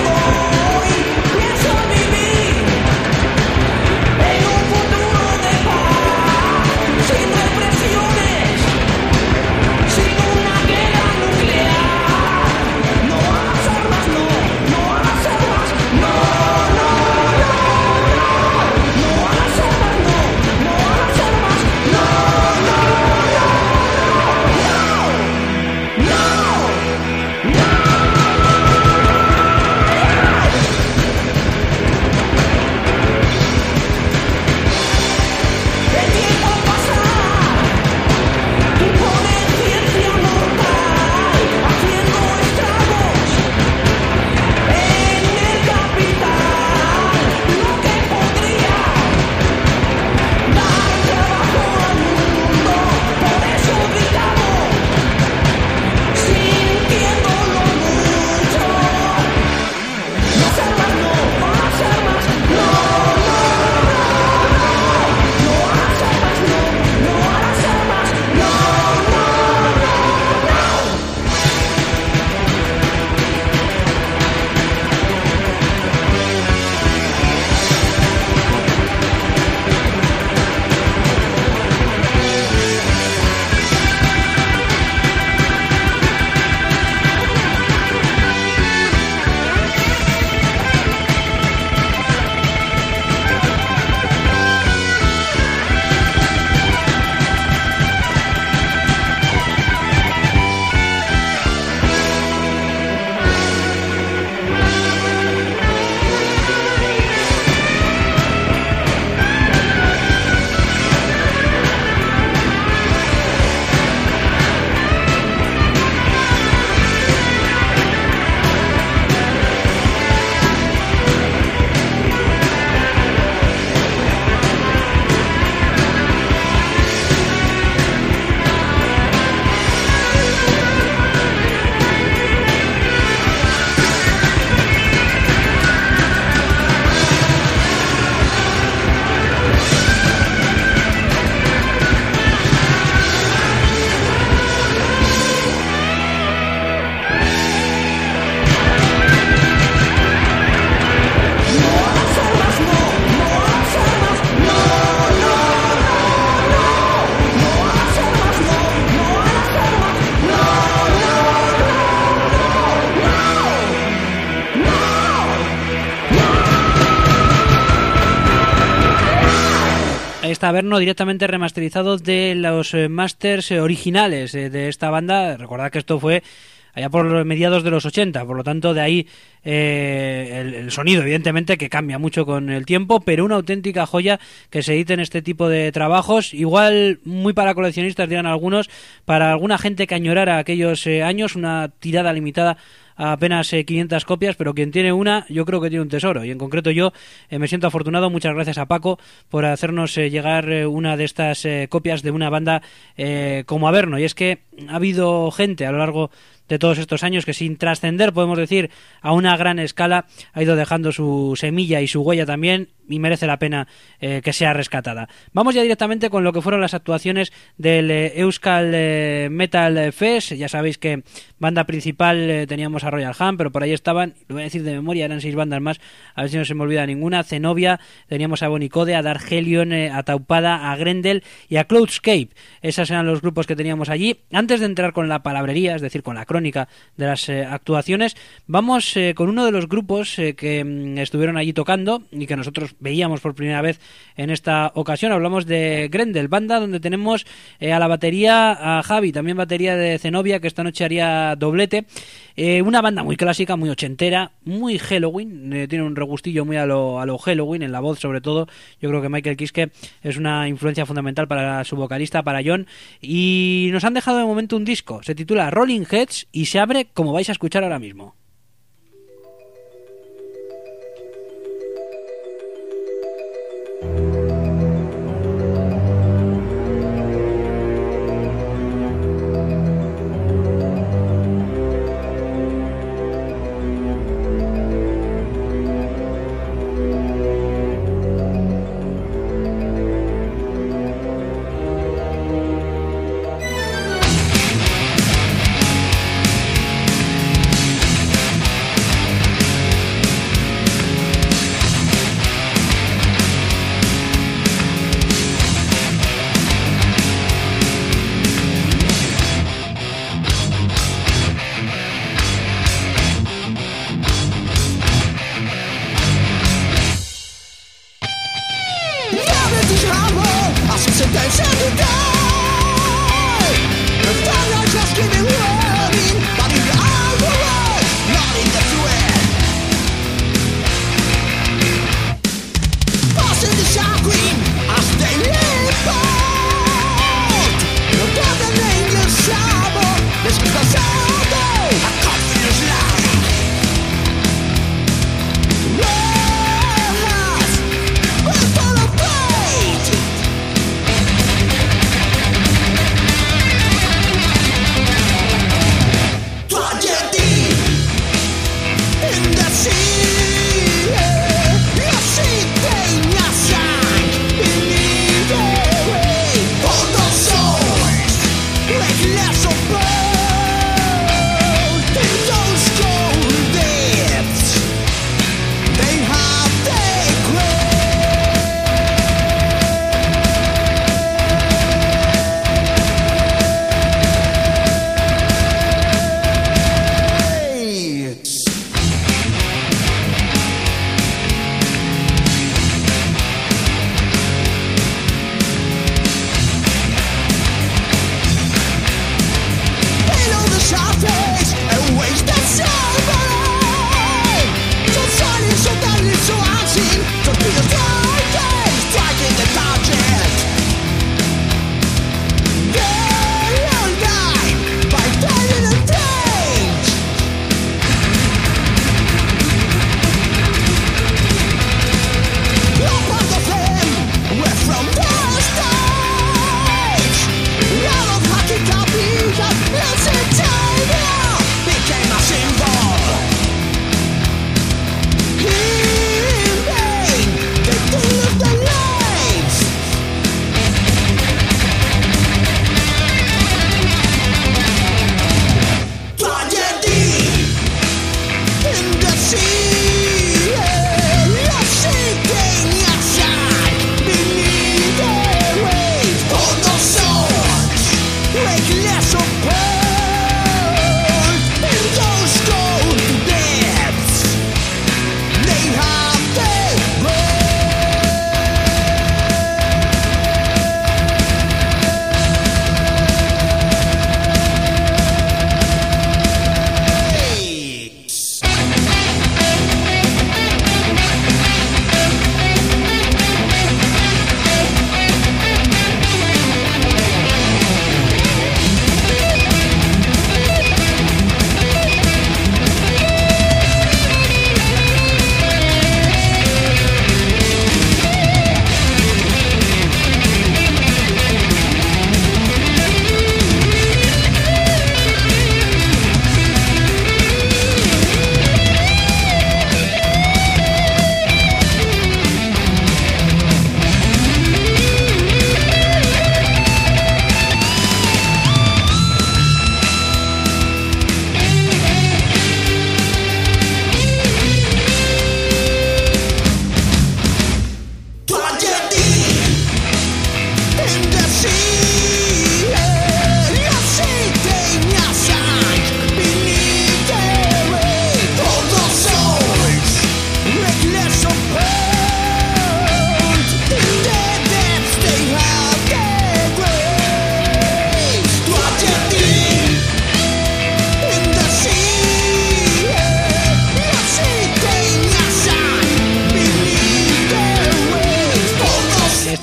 este Averno directamente remasterizado de los eh, masters eh, originales eh, de esta banda. Recordad que esto fue allá por mediados de los ochenta, por lo tanto de ahí eh, el, el sonido evidentemente que cambia mucho con el tiempo, pero una auténtica joya que se editen este tipo de trabajos, igual muy para coleccionistas dirán algunos, para alguna gente que añorara aquellos eh, años, una tirada limitada a apenas eh, quinientas copias, pero quien tiene una yo creo que tiene un tesoro, y en concreto yo eh, me siento afortunado. Muchas gracias a Paco por hacernos eh, llegar eh, una de estas eh, copias de una banda eh, como Averno. Y es que ha habido gente a lo largo de todos estos años que, sin trascender, podemos decir, a una gran escala, ha ido dejando su semilla y su huella también, y merece la pena eh, que sea rescatada. Vamos ya directamente con lo que fueron las actuaciones del eh, Euskal eh, Metal Fest. Ya sabéis que banda principal eh, teníamos a Royal Ham, pero por ahí estaban, lo voy a decir de memoria, eran seis bandas más, a ver si no se me olvida ninguna: Zenobia, teníamos a Bonicode, a Dark Hellion, eh, a Taupada, a Grendel y a Cloudscape. Esos eran los grupos que teníamos allí. Antes de entrar con la palabrería, es decir, con la crónica de las eh, actuaciones, vamos eh, con uno de los grupos eh, que mm, estuvieron allí tocando y que nosotros veíamos por primera vez en esta ocasión. Hablamos de Grendel, banda donde tenemos eh, a la batería a Javi, también batería de Zenobia, que esta noche haría doblete. Eh, una banda muy clásica, muy ochentera, muy Halloween, eh, tiene un regustillo muy a lo, a lo Halloween, en la voz sobre todo. Yo creo que Michael Kiske es una influencia fundamental para su vocalista, para John, y nos han dejado de momento un disco, se titula Rolling Heads y se abre como vais a escuchar ahora mismo.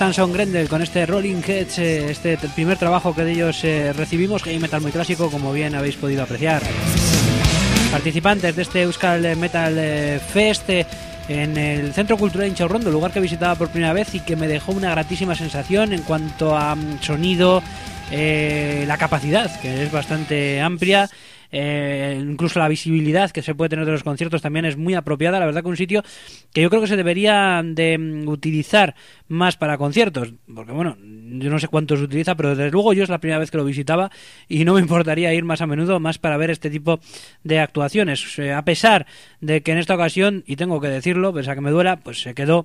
Hanson Grendel con este Rolling Heads, eh, este primer trabajo que de ellos eh, recibimos, heavy metal muy clásico, como bien habéis podido apreciar. Participantes de este Euskal Metal eh, Fest eh, en el Centro Cultural Inchaurrondo, lugar que visitaba por primera vez y que me dejó una gratísima sensación en cuanto a um, sonido, eh, la capacidad, que es bastante amplia. Eh, incluso la visibilidad que se puede tener de los conciertos también es muy apropiada. La verdad que un sitio que yo creo que se debería de mm, utilizar más para conciertos, porque bueno, yo no sé cuánto se utiliza, pero desde luego yo es la primera vez que lo visitaba y no me importaría ir más a menudo, más para ver este tipo de actuaciones, eh, a pesar de que en esta ocasión, y tengo que decirlo, pese a que me duela, pues se quedó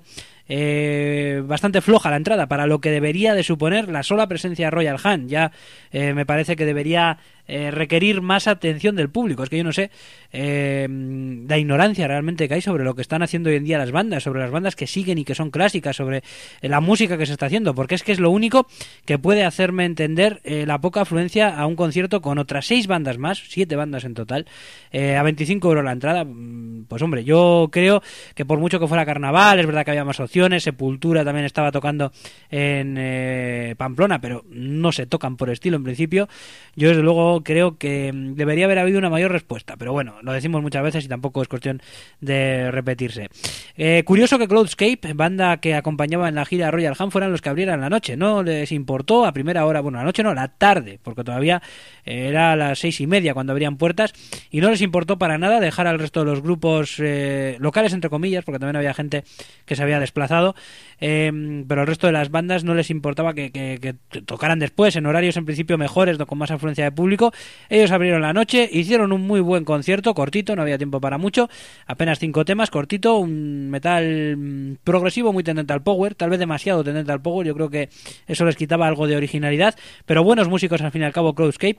Eh, bastante floja la entrada para lo que debería de suponer la sola presencia de Royal Han. Ya eh, me parece que debería eh, requerir más atención del público. Es que yo no sé eh, la ignorancia realmente que hay sobre lo que están haciendo hoy en día las bandas, sobre las bandas que siguen y que son clásicas, sobre eh, la música que se está haciendo, porque es que es lo único que puede hacerme entender eh, la poca afluencia a un concierto con otras seis bandas más, siete bandas en total, eh, a veinticinco euros la entrada. Pues hombre, yo creo que por mucho que fuera carnaval, es verdad que había más opciones. Sepultura también estaba tocando en eh, Pamplona, pero no se tocan por estilo en principio. Yo desde luego creo que debería haber habido una mayor respuesta, pero bueno, lo decimos muchas veces y tampoco es cuestión de repetirse. Eh, curioso que Cloudscape, banda que acompañaba en la gira a Royal Han, fueran los que abrieran la noche. No les importó a primera hora, bueno, la noche no, la tarde, porque todavía era a las seis y media cuando abrían puertas, y no les importó para nada dejar al resto de los grupos eh, locales, entre comillas, porque también había gente que se había desplazado, eh, pero al resto de las bandas no les importaba que, que, que tocaran después, en horarios en principio mejores, con más afluencia de público. Ellos abrieron la noche, hicieron un muy buen concierto, cortito, no había tiempo para mucho, apenas cinco temas, cortito, un metal progresivo muy tendente al power, tal vez demasiado tendente al power, yo creo que eso les quitaba algo de originalidad, pero buenos músicos al fin y al cabo, Cloudscape,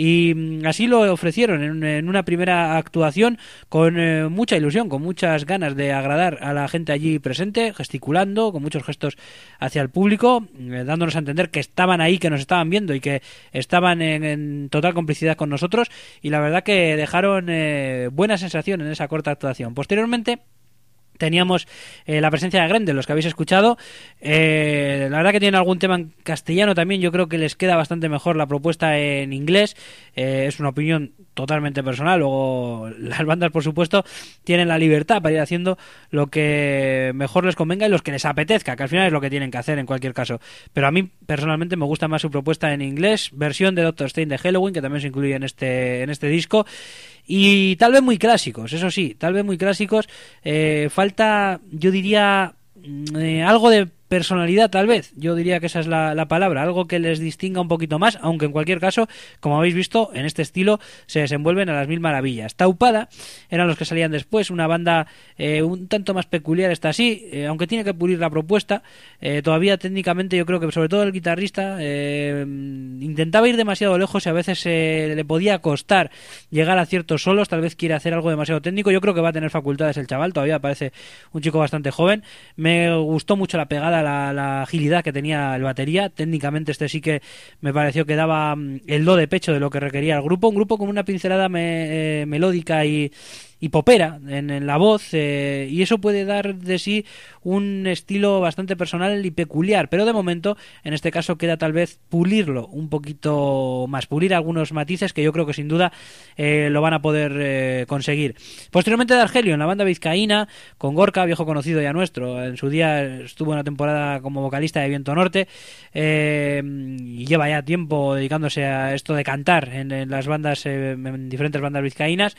y así lo ofrecieron en, en una primera actuación con eh, mucha ilusión, con muchas ganas de agradar a la gente allí presente, gesticulando, con muchos gestos hacia el público, eh, dándonos a entender que estaban ahí, que nos estaban viendo y que estaban en, en total complicidad con nosotros, y la verdad que dejaron eh, buena sensación en esa corta actuación. Posteriormente teníamos eh, la presencia de Grendel, los que habéis escuchado. Eh, la verdad que tienen algún tema en castellano también. Yo creo que les queda bastante mejor la propuesta en inglés. Eh, es una opinión totalmente personal. Luego las bandas, por supuesto, tienen la libertad para ir haciendo lo que mejor les convenga y los que les apetezca, que al final es lo que tienen que hacer en cualquier caso. Pero a mí personalmente me gusta más su propuesta en inglés, versión de Doctor Stein de Halloween, que también se incluye en este, en este disco. Y tal vez muy clásicos, eso sí, tal vez muy clásicos. Eh, falta, yo diría, eh, algo de personalidad, tal vez. Yo diría que esa es la, la palabra, algo que les distinga un poquito más, aunque en cualquier caso, como habéis visto, en este estilo se desenvuelven a las mil maravillas. Taupada eran los que salían después, una banda eh, un tanto más peculiar, está así, eh, aunque tiene que pulir la propuesta. Eh, todavía técnicamente yo creo que sobre todo el guitarrista eh, intentaba ir demasiado lejos y a veces eh, le podía costar llegar a ciertos solos, tal vez quiere hacer algo demasiado técnico. Yo creo que va a tener facultades el chaval, todavía parece un chico bastante joven. Me gustó mucho la pegada, La, la agilidad que tenía el batería. Técnicamente este sí que me pareció que daba el do de pecho de lo que requería el grupo, un grupo con una pincelada me, eh, melódica y, y popera en, en la voz, eh, y eso puede dar de sí un estilo bastante personal y peculiar, pero de momento en este caso queda tal vez pulirlo un poquito más, pulir algunos matices que yo creo que sin duda eh, lo van a poder eh, conseguir. Posteriormente de Argelio, en la banda vizcaína, con Gorka, viejo conocido ya nuestro, en su día estuvo una temporada como vocalista de Viento Norte, eh, y lleva ya tiempo dedicándose a esto de cantar en, en las bandas, eh, en diferentes bandas vizcaínas,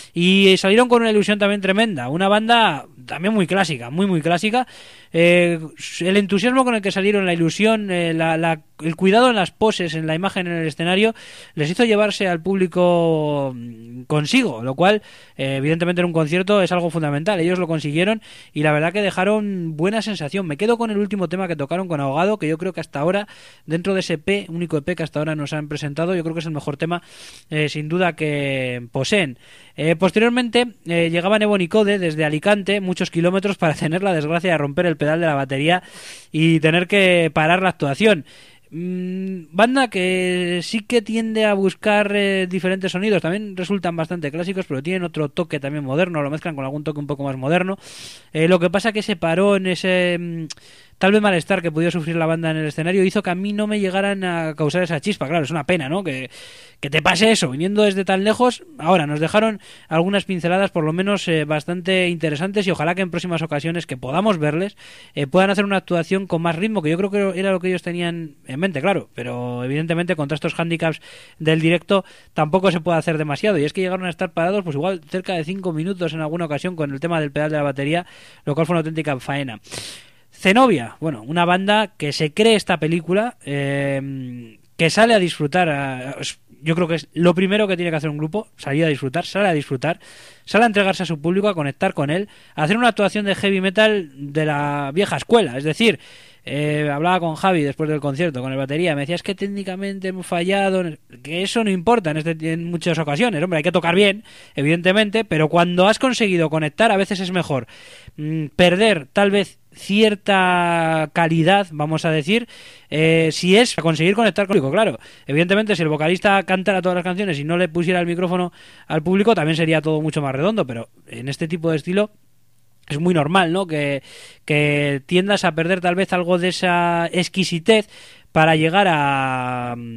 y salieron con una ilusión también tremenda, una banda también muy clásica, muy muy clásica. Eh, el entusiasmo con el que salieron, la ilusión, eh, la, la, el cuidado en las poses, en la imagen, en el escenario, les hizo llevarse al público consigo, lo cual eh, evidentemente en un concierto es algo fundamental. Ellos lo consiguieron y la verdad que dejaron buena sensación. Me quedo con el último tema que tocaron, con Ahogado, que yo creo que hasta ahora, dentro de ese E P, único E P que hasta ahora nos han presentado, yo creo que es el mejor tema eh, sin duda que poseen. Eh, posteriormente eh, llegaban Ebon y Code desde Alicante, muchos kilómetros, para tener la desgracia de romper el pedal de la batería y tener que parar la actuación. Mm, banda que sí que tiende a buscar eh, diferentes sonidos, también resultan bastante clásicos, pero tienen otro toque también moderno, lo mezclan con algún toque un poco más moderno. Eh, lo que pasa que se paró en ese mm, tal vez malestar que pudiera sufrir la banda en el escenario hizo que a mí no me llegaran a causar esa chispa. Claro, es una pena, ¿no? Que, que te pase eso, viniendo desde tan lejos. Ahora, nos dejaron algunas pinceladas por lo menos eh, bastante interesantes y ojalá que en próximas ocasiones que podamos verles eh, puedan hacer una actuación con más ritmo, que yo creo que era lo que ellos tenían en mente, claro, pero evidentemente contra estos handicaps del directo tampoco se puede hacer demasiado, y es que llegaron a estar parados pues igual cerca de cinco minutos en alguna ocasión con el tema del pedal de la batería, lo cual fue una auténtica faena. Zenobia, bueno, una banda que se cree esta película, eh, que sale a disfrutar, a, yo creo que es lo primero que tiene que hacer un grupo, salir a disfrutar, sale a disfrutar, sale a entregarse a su público, a conectar con él, a hacer una actuación de heavy metal de la vieja escuela, es decir, eh, hablaba con Javi después del concierto, con el batería, me decía, es que técnicamente hemos fallado, que eso no importa en, este, en muchas ocasiones, hombre, hay que tocar bien, evidentemente, pero cuando has conseguido conectar, a veces es mejor mmm, perder tal vez cierta calidad, vamos a decir, eh, si es a conseguir conectar con el público, claro. Evidentemente, si el vocalista cantara todas las canciones y no le pusiera el micrófono al público, también sería todo mucho más redondo, pero en este tipo de estilo es muy normal, ¿no? Que, que tiendas a perder tal vez algo de esa exquisitez para llegar a, a,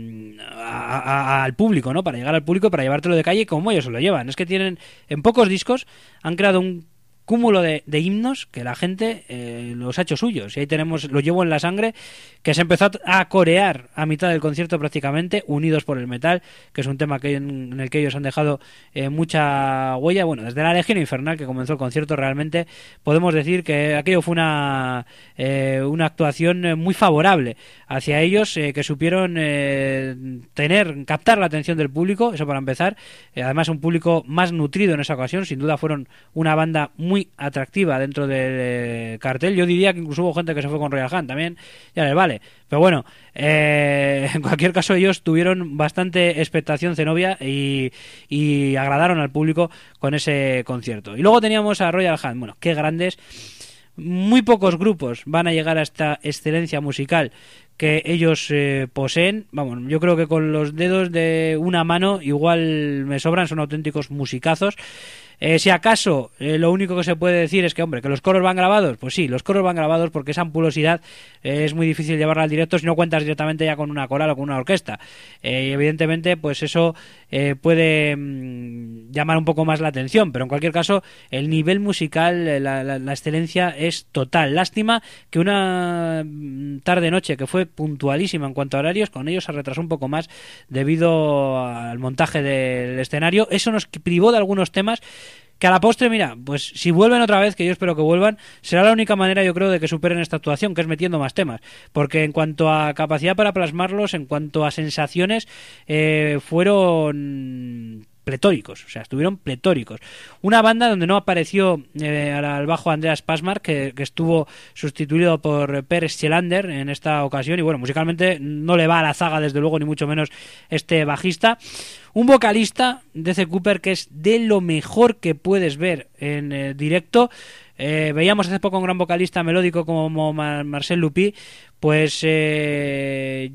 a, al público, ¿no? Para llegar al público, para llevártelo de calle como ellos se lo llevan. Es que tienen, en pocos discos, han creado un cúmulo de, de himnos que la gente eh, los ha hecho suyos, y ahí tenemos Lo llevo en la sangre, que se empezó a corear a mitad del concierto prácticamente, Unidos por el metal, que es un tema que en, en el que ellos han dejado eh, mucha huella. Bueno, desde la Legión Infernal que comenzó el concierto, realmente podemos decir que aquello fue una eh, una actuación muy favorable hacia ellos, eh, que supieron eh, tener, captar la atención del público, eso para empezar, eh, además un público más nutrido en esa ocasión, sin duda fueron una banda muy atractiva dentro del eh, cartel. Yo diría que incluso hubo gente que se fue con Royal Hunt también, ya les vale, pero bueno, eh, en cualquier caso ellos tuvieron bastante expectación, Zenobia, y, y agradaron al público con ese concierto. Y luego teníamos a Royal Hunt, bueno, qué grandes. Muy pocos grupos van a llegar a esta excelencia musical que ellos eh, poseen. Vamos, yo creo que con los dedos de una mano igual me sobran, son auténticos musicazos. Eh, si acaso eh, lo único que se puede decir es que, hombre, que los coros van grabados, pues sí, los coros van grabados porque esa ampulosidad eh, es muy difícil llevarla al directo si no cuentas directamente ya con una coral o con una orquesta. Eh, y evidentemente, pues eso eh, puede mmm, llamar un poco más la atención, pero en cualquier caso, el nivel musical, la, la, la excelencia es total. Lástima que una tarde-noche que fue puntualísima en cuanto a horarios, con ellos se retrasó un poco más debido al montaje del escenario. Eso nos privó de algunos temas que a la postre, mira, pues si vuelven otra vez, que yo espero que vuelvan, será la única manera, yo creo, de que superen esta actuación, que es metiendo más temas, porque en cuanto a capacidad para plasmarlos, en cuanto a sensaciones, eh, fueron pletóricos, o sea, estuvieron pletóricos. Una banda donde no apareció eh, al bajo Andreas Pasmar, que, que estuvo sustituido por Per Schelander en esta ocasión, y bueno, musicalmente no le va a la zaga, desde luego, ni mucho menos este bajista. Un vocalista, D C Cooper, que es de lo mejor que puedes ver en eh, directo. Eh, veíamos hace poco un gran vocalista melódico como Mar- Marcel Lupy. Pues eh,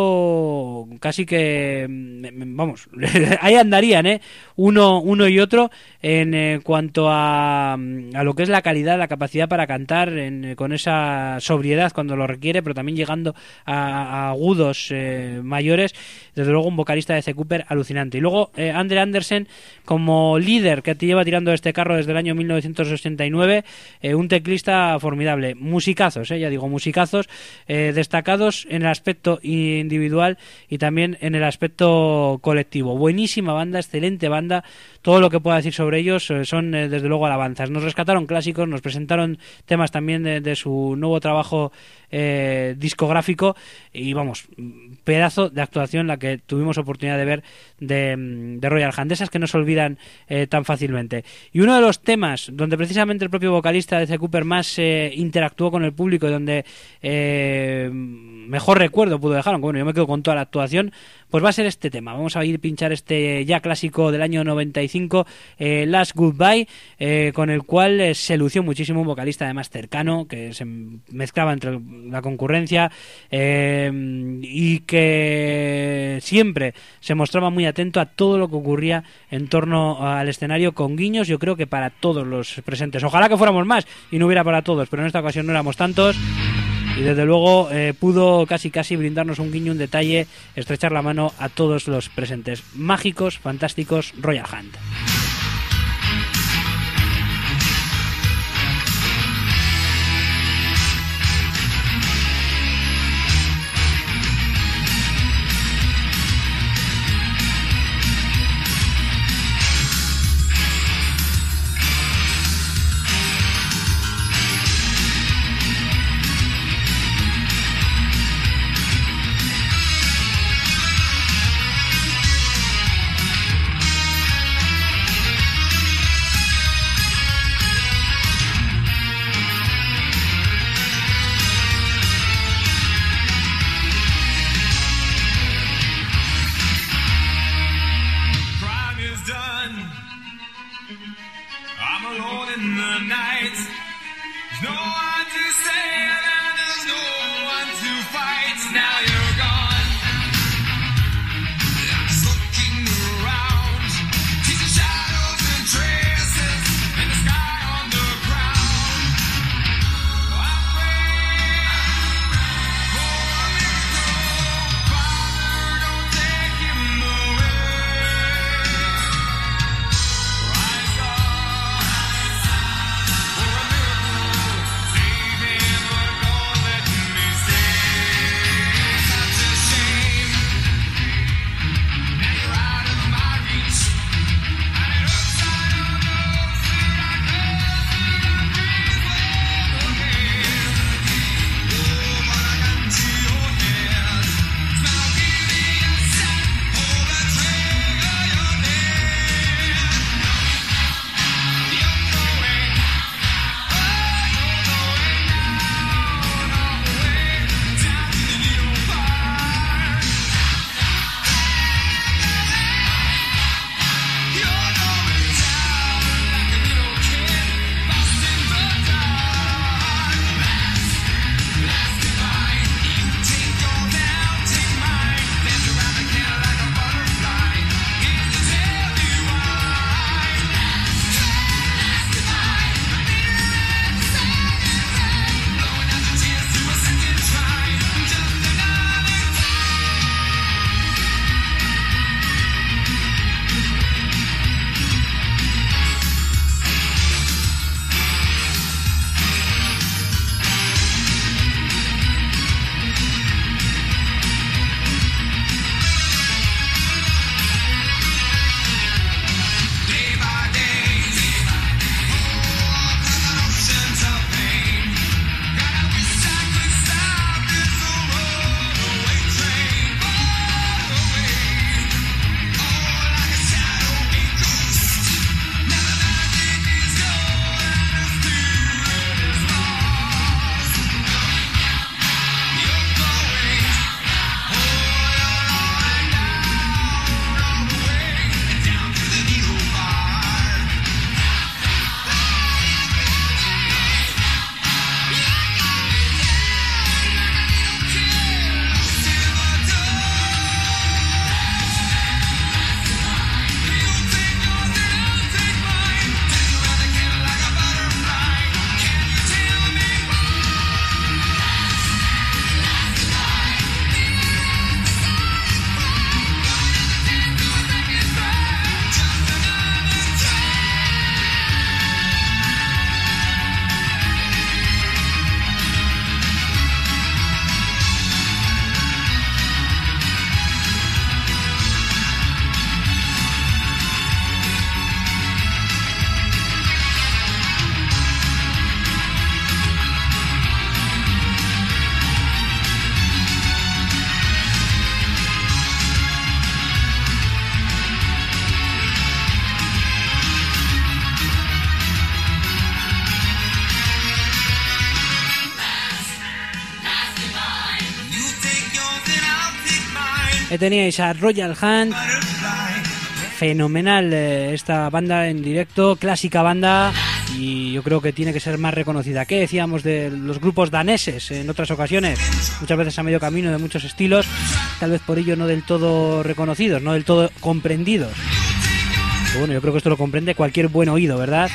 yo casi que, vamos, ahí andarían, ¿eh? Uno, uno y otro en eh, cuanto a, a lo que es la calidad, la capacidad para cantar en, con esa sobriedad cuando lo requiere, pero también llegando a, a agudos eh, mayores. Desde luego un vocalista de C. Cooper alucinante. Y luego eh, Andre Andersen como líder, que te lleva tirando este carro desde el año mil novecientos ochenta y nueve, eh, un teclista formidable. Musicazos, eh, ya digo, musicazos. Eh, destacados en el aspecto individual y también en el aspecto colectivo. Buenísima banda, excelente banda. Todo lo que pueda decir sobre ellos eh, son eh, desde luego alabanzas. Nos rescataron clásicos, nos presentaron temas también de, de su nuevo trabajo eh, discográfico, y vamos, pedazo de actuación la que tuvimos oportunidad de ver de, de Royal Hunt, de esas que no se olvidan eh, tan fácilmente. Y uno de los temas donde precisamente el propio vocalista de C. Cooper más eh, interactuó con el público y donde eh, mejor recuerdo pudo dejar, aunque bueno, yo me quedo con toda la actuación, pues va a ser este tema. Vamos a ir a pinchar este ya clásico del año noventa y cinco, eh, Last Goodbye, eh, con el cual eh, se lució muchísimo, un vocalista además cercano, que se mezclaba entre la concurrencia eh, y que siempre se mostraba muy atento a todo lo que ocurría en torno al escenario, con guiños, yo creo que para todos los presentes. Ojalá que fuéramos más y no hubiera para todos, pero en esta ocasión no éramos tantos. y desde luego eh, pudo casi casi brindarnos un guiño, un detalle, estrechar la mano a todos los presentes. Mágicos, fantásticos, Royal Hunt. Eh, teníais a Royal Hunt, fenomenal eh, esta banda en directo, clásica banda, y yo creo que tiene que ser más reconocida. ¿Qué decíamos de los grupos daneses en otras ocasiones? Muchas veces a medio camino de muchos estilos, tal vez por ello no del todo reconocidos, no del todo comprendidos. Pero bueno, yo creo que esto lo comprende cualquier buen oído, ¿verdad?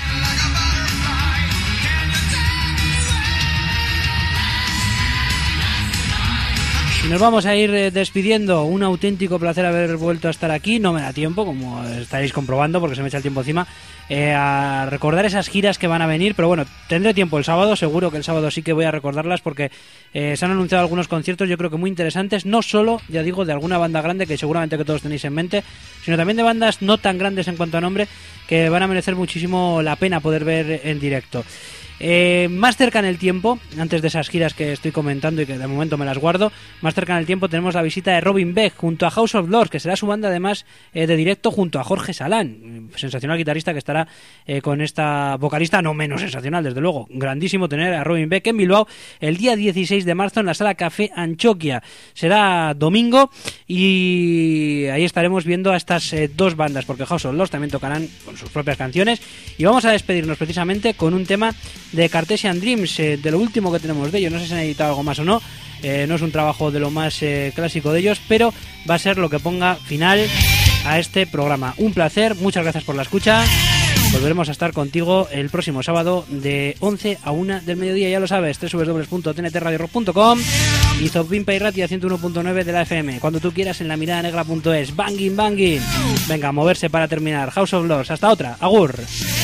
Y nos vamos a ir eh, despidiendo. Un auténtico placer haber vuelto a estar aquí. No me da tiempo, como estaréis comprobando, porque se me echa el tiempo encima, eh, a recordar esas giras que van a venir. Pero bueno, tendré tiempo el sábado. Seguro que el sábado sí que voy a recordarlas, porque eh, se han anunciado algunos conciertos, yo creo que muy interesantes. No solo, ya digo, de alguna banda grande, que seguramente que todos tenéis en mente, sino también de bandas no tan grandes en cuanto a nombre, que van a merecer muchísimo la pena poder ver en directo. Eh, más cerca en el tiempo, antes de esas giras que estoy comentando y que de momento me las guardo, más cerca en el tiempo tenemos la visita de Robin Beck junto a House of Lords, que será su banda además eh, de directo junto a Jorge Salán, sensacional guitarrista que estará eh, con esta vocalista no menos sensacional, desde luego. Grandísimo tener a Robin Beck en Bilbao el día dieciséis de marzo en la Sala Café Anchoquia. Será domingo y ahí estaremos viendo a estas eh, dos bandas, porque House of Lords también tocarán con sus propias canciones, y vamos a despedirnos precisamente con un tema de Cartesian Dreams, eh, de lo último que tenemos de ellos. No sé si han editado algo más o no, eh, no es un trabajo de lo más eh, clásico de ellos, pero va a ser lo que ponga final a este programa. Un placer, muchas gracias por la escucha. Volveremos a estar contigo el próximo sábado de once a una del mediodía, ya lo sabes, doble u doble u doble u punto t n t radio rock punto com y Zopimpa y Ratia ciento uno punto nueve de la F M, cuando tú quieras en la mirada negra punto es. Banging, banging. Venga, a moverse para terminar. House of Lords, hasta otra, agur.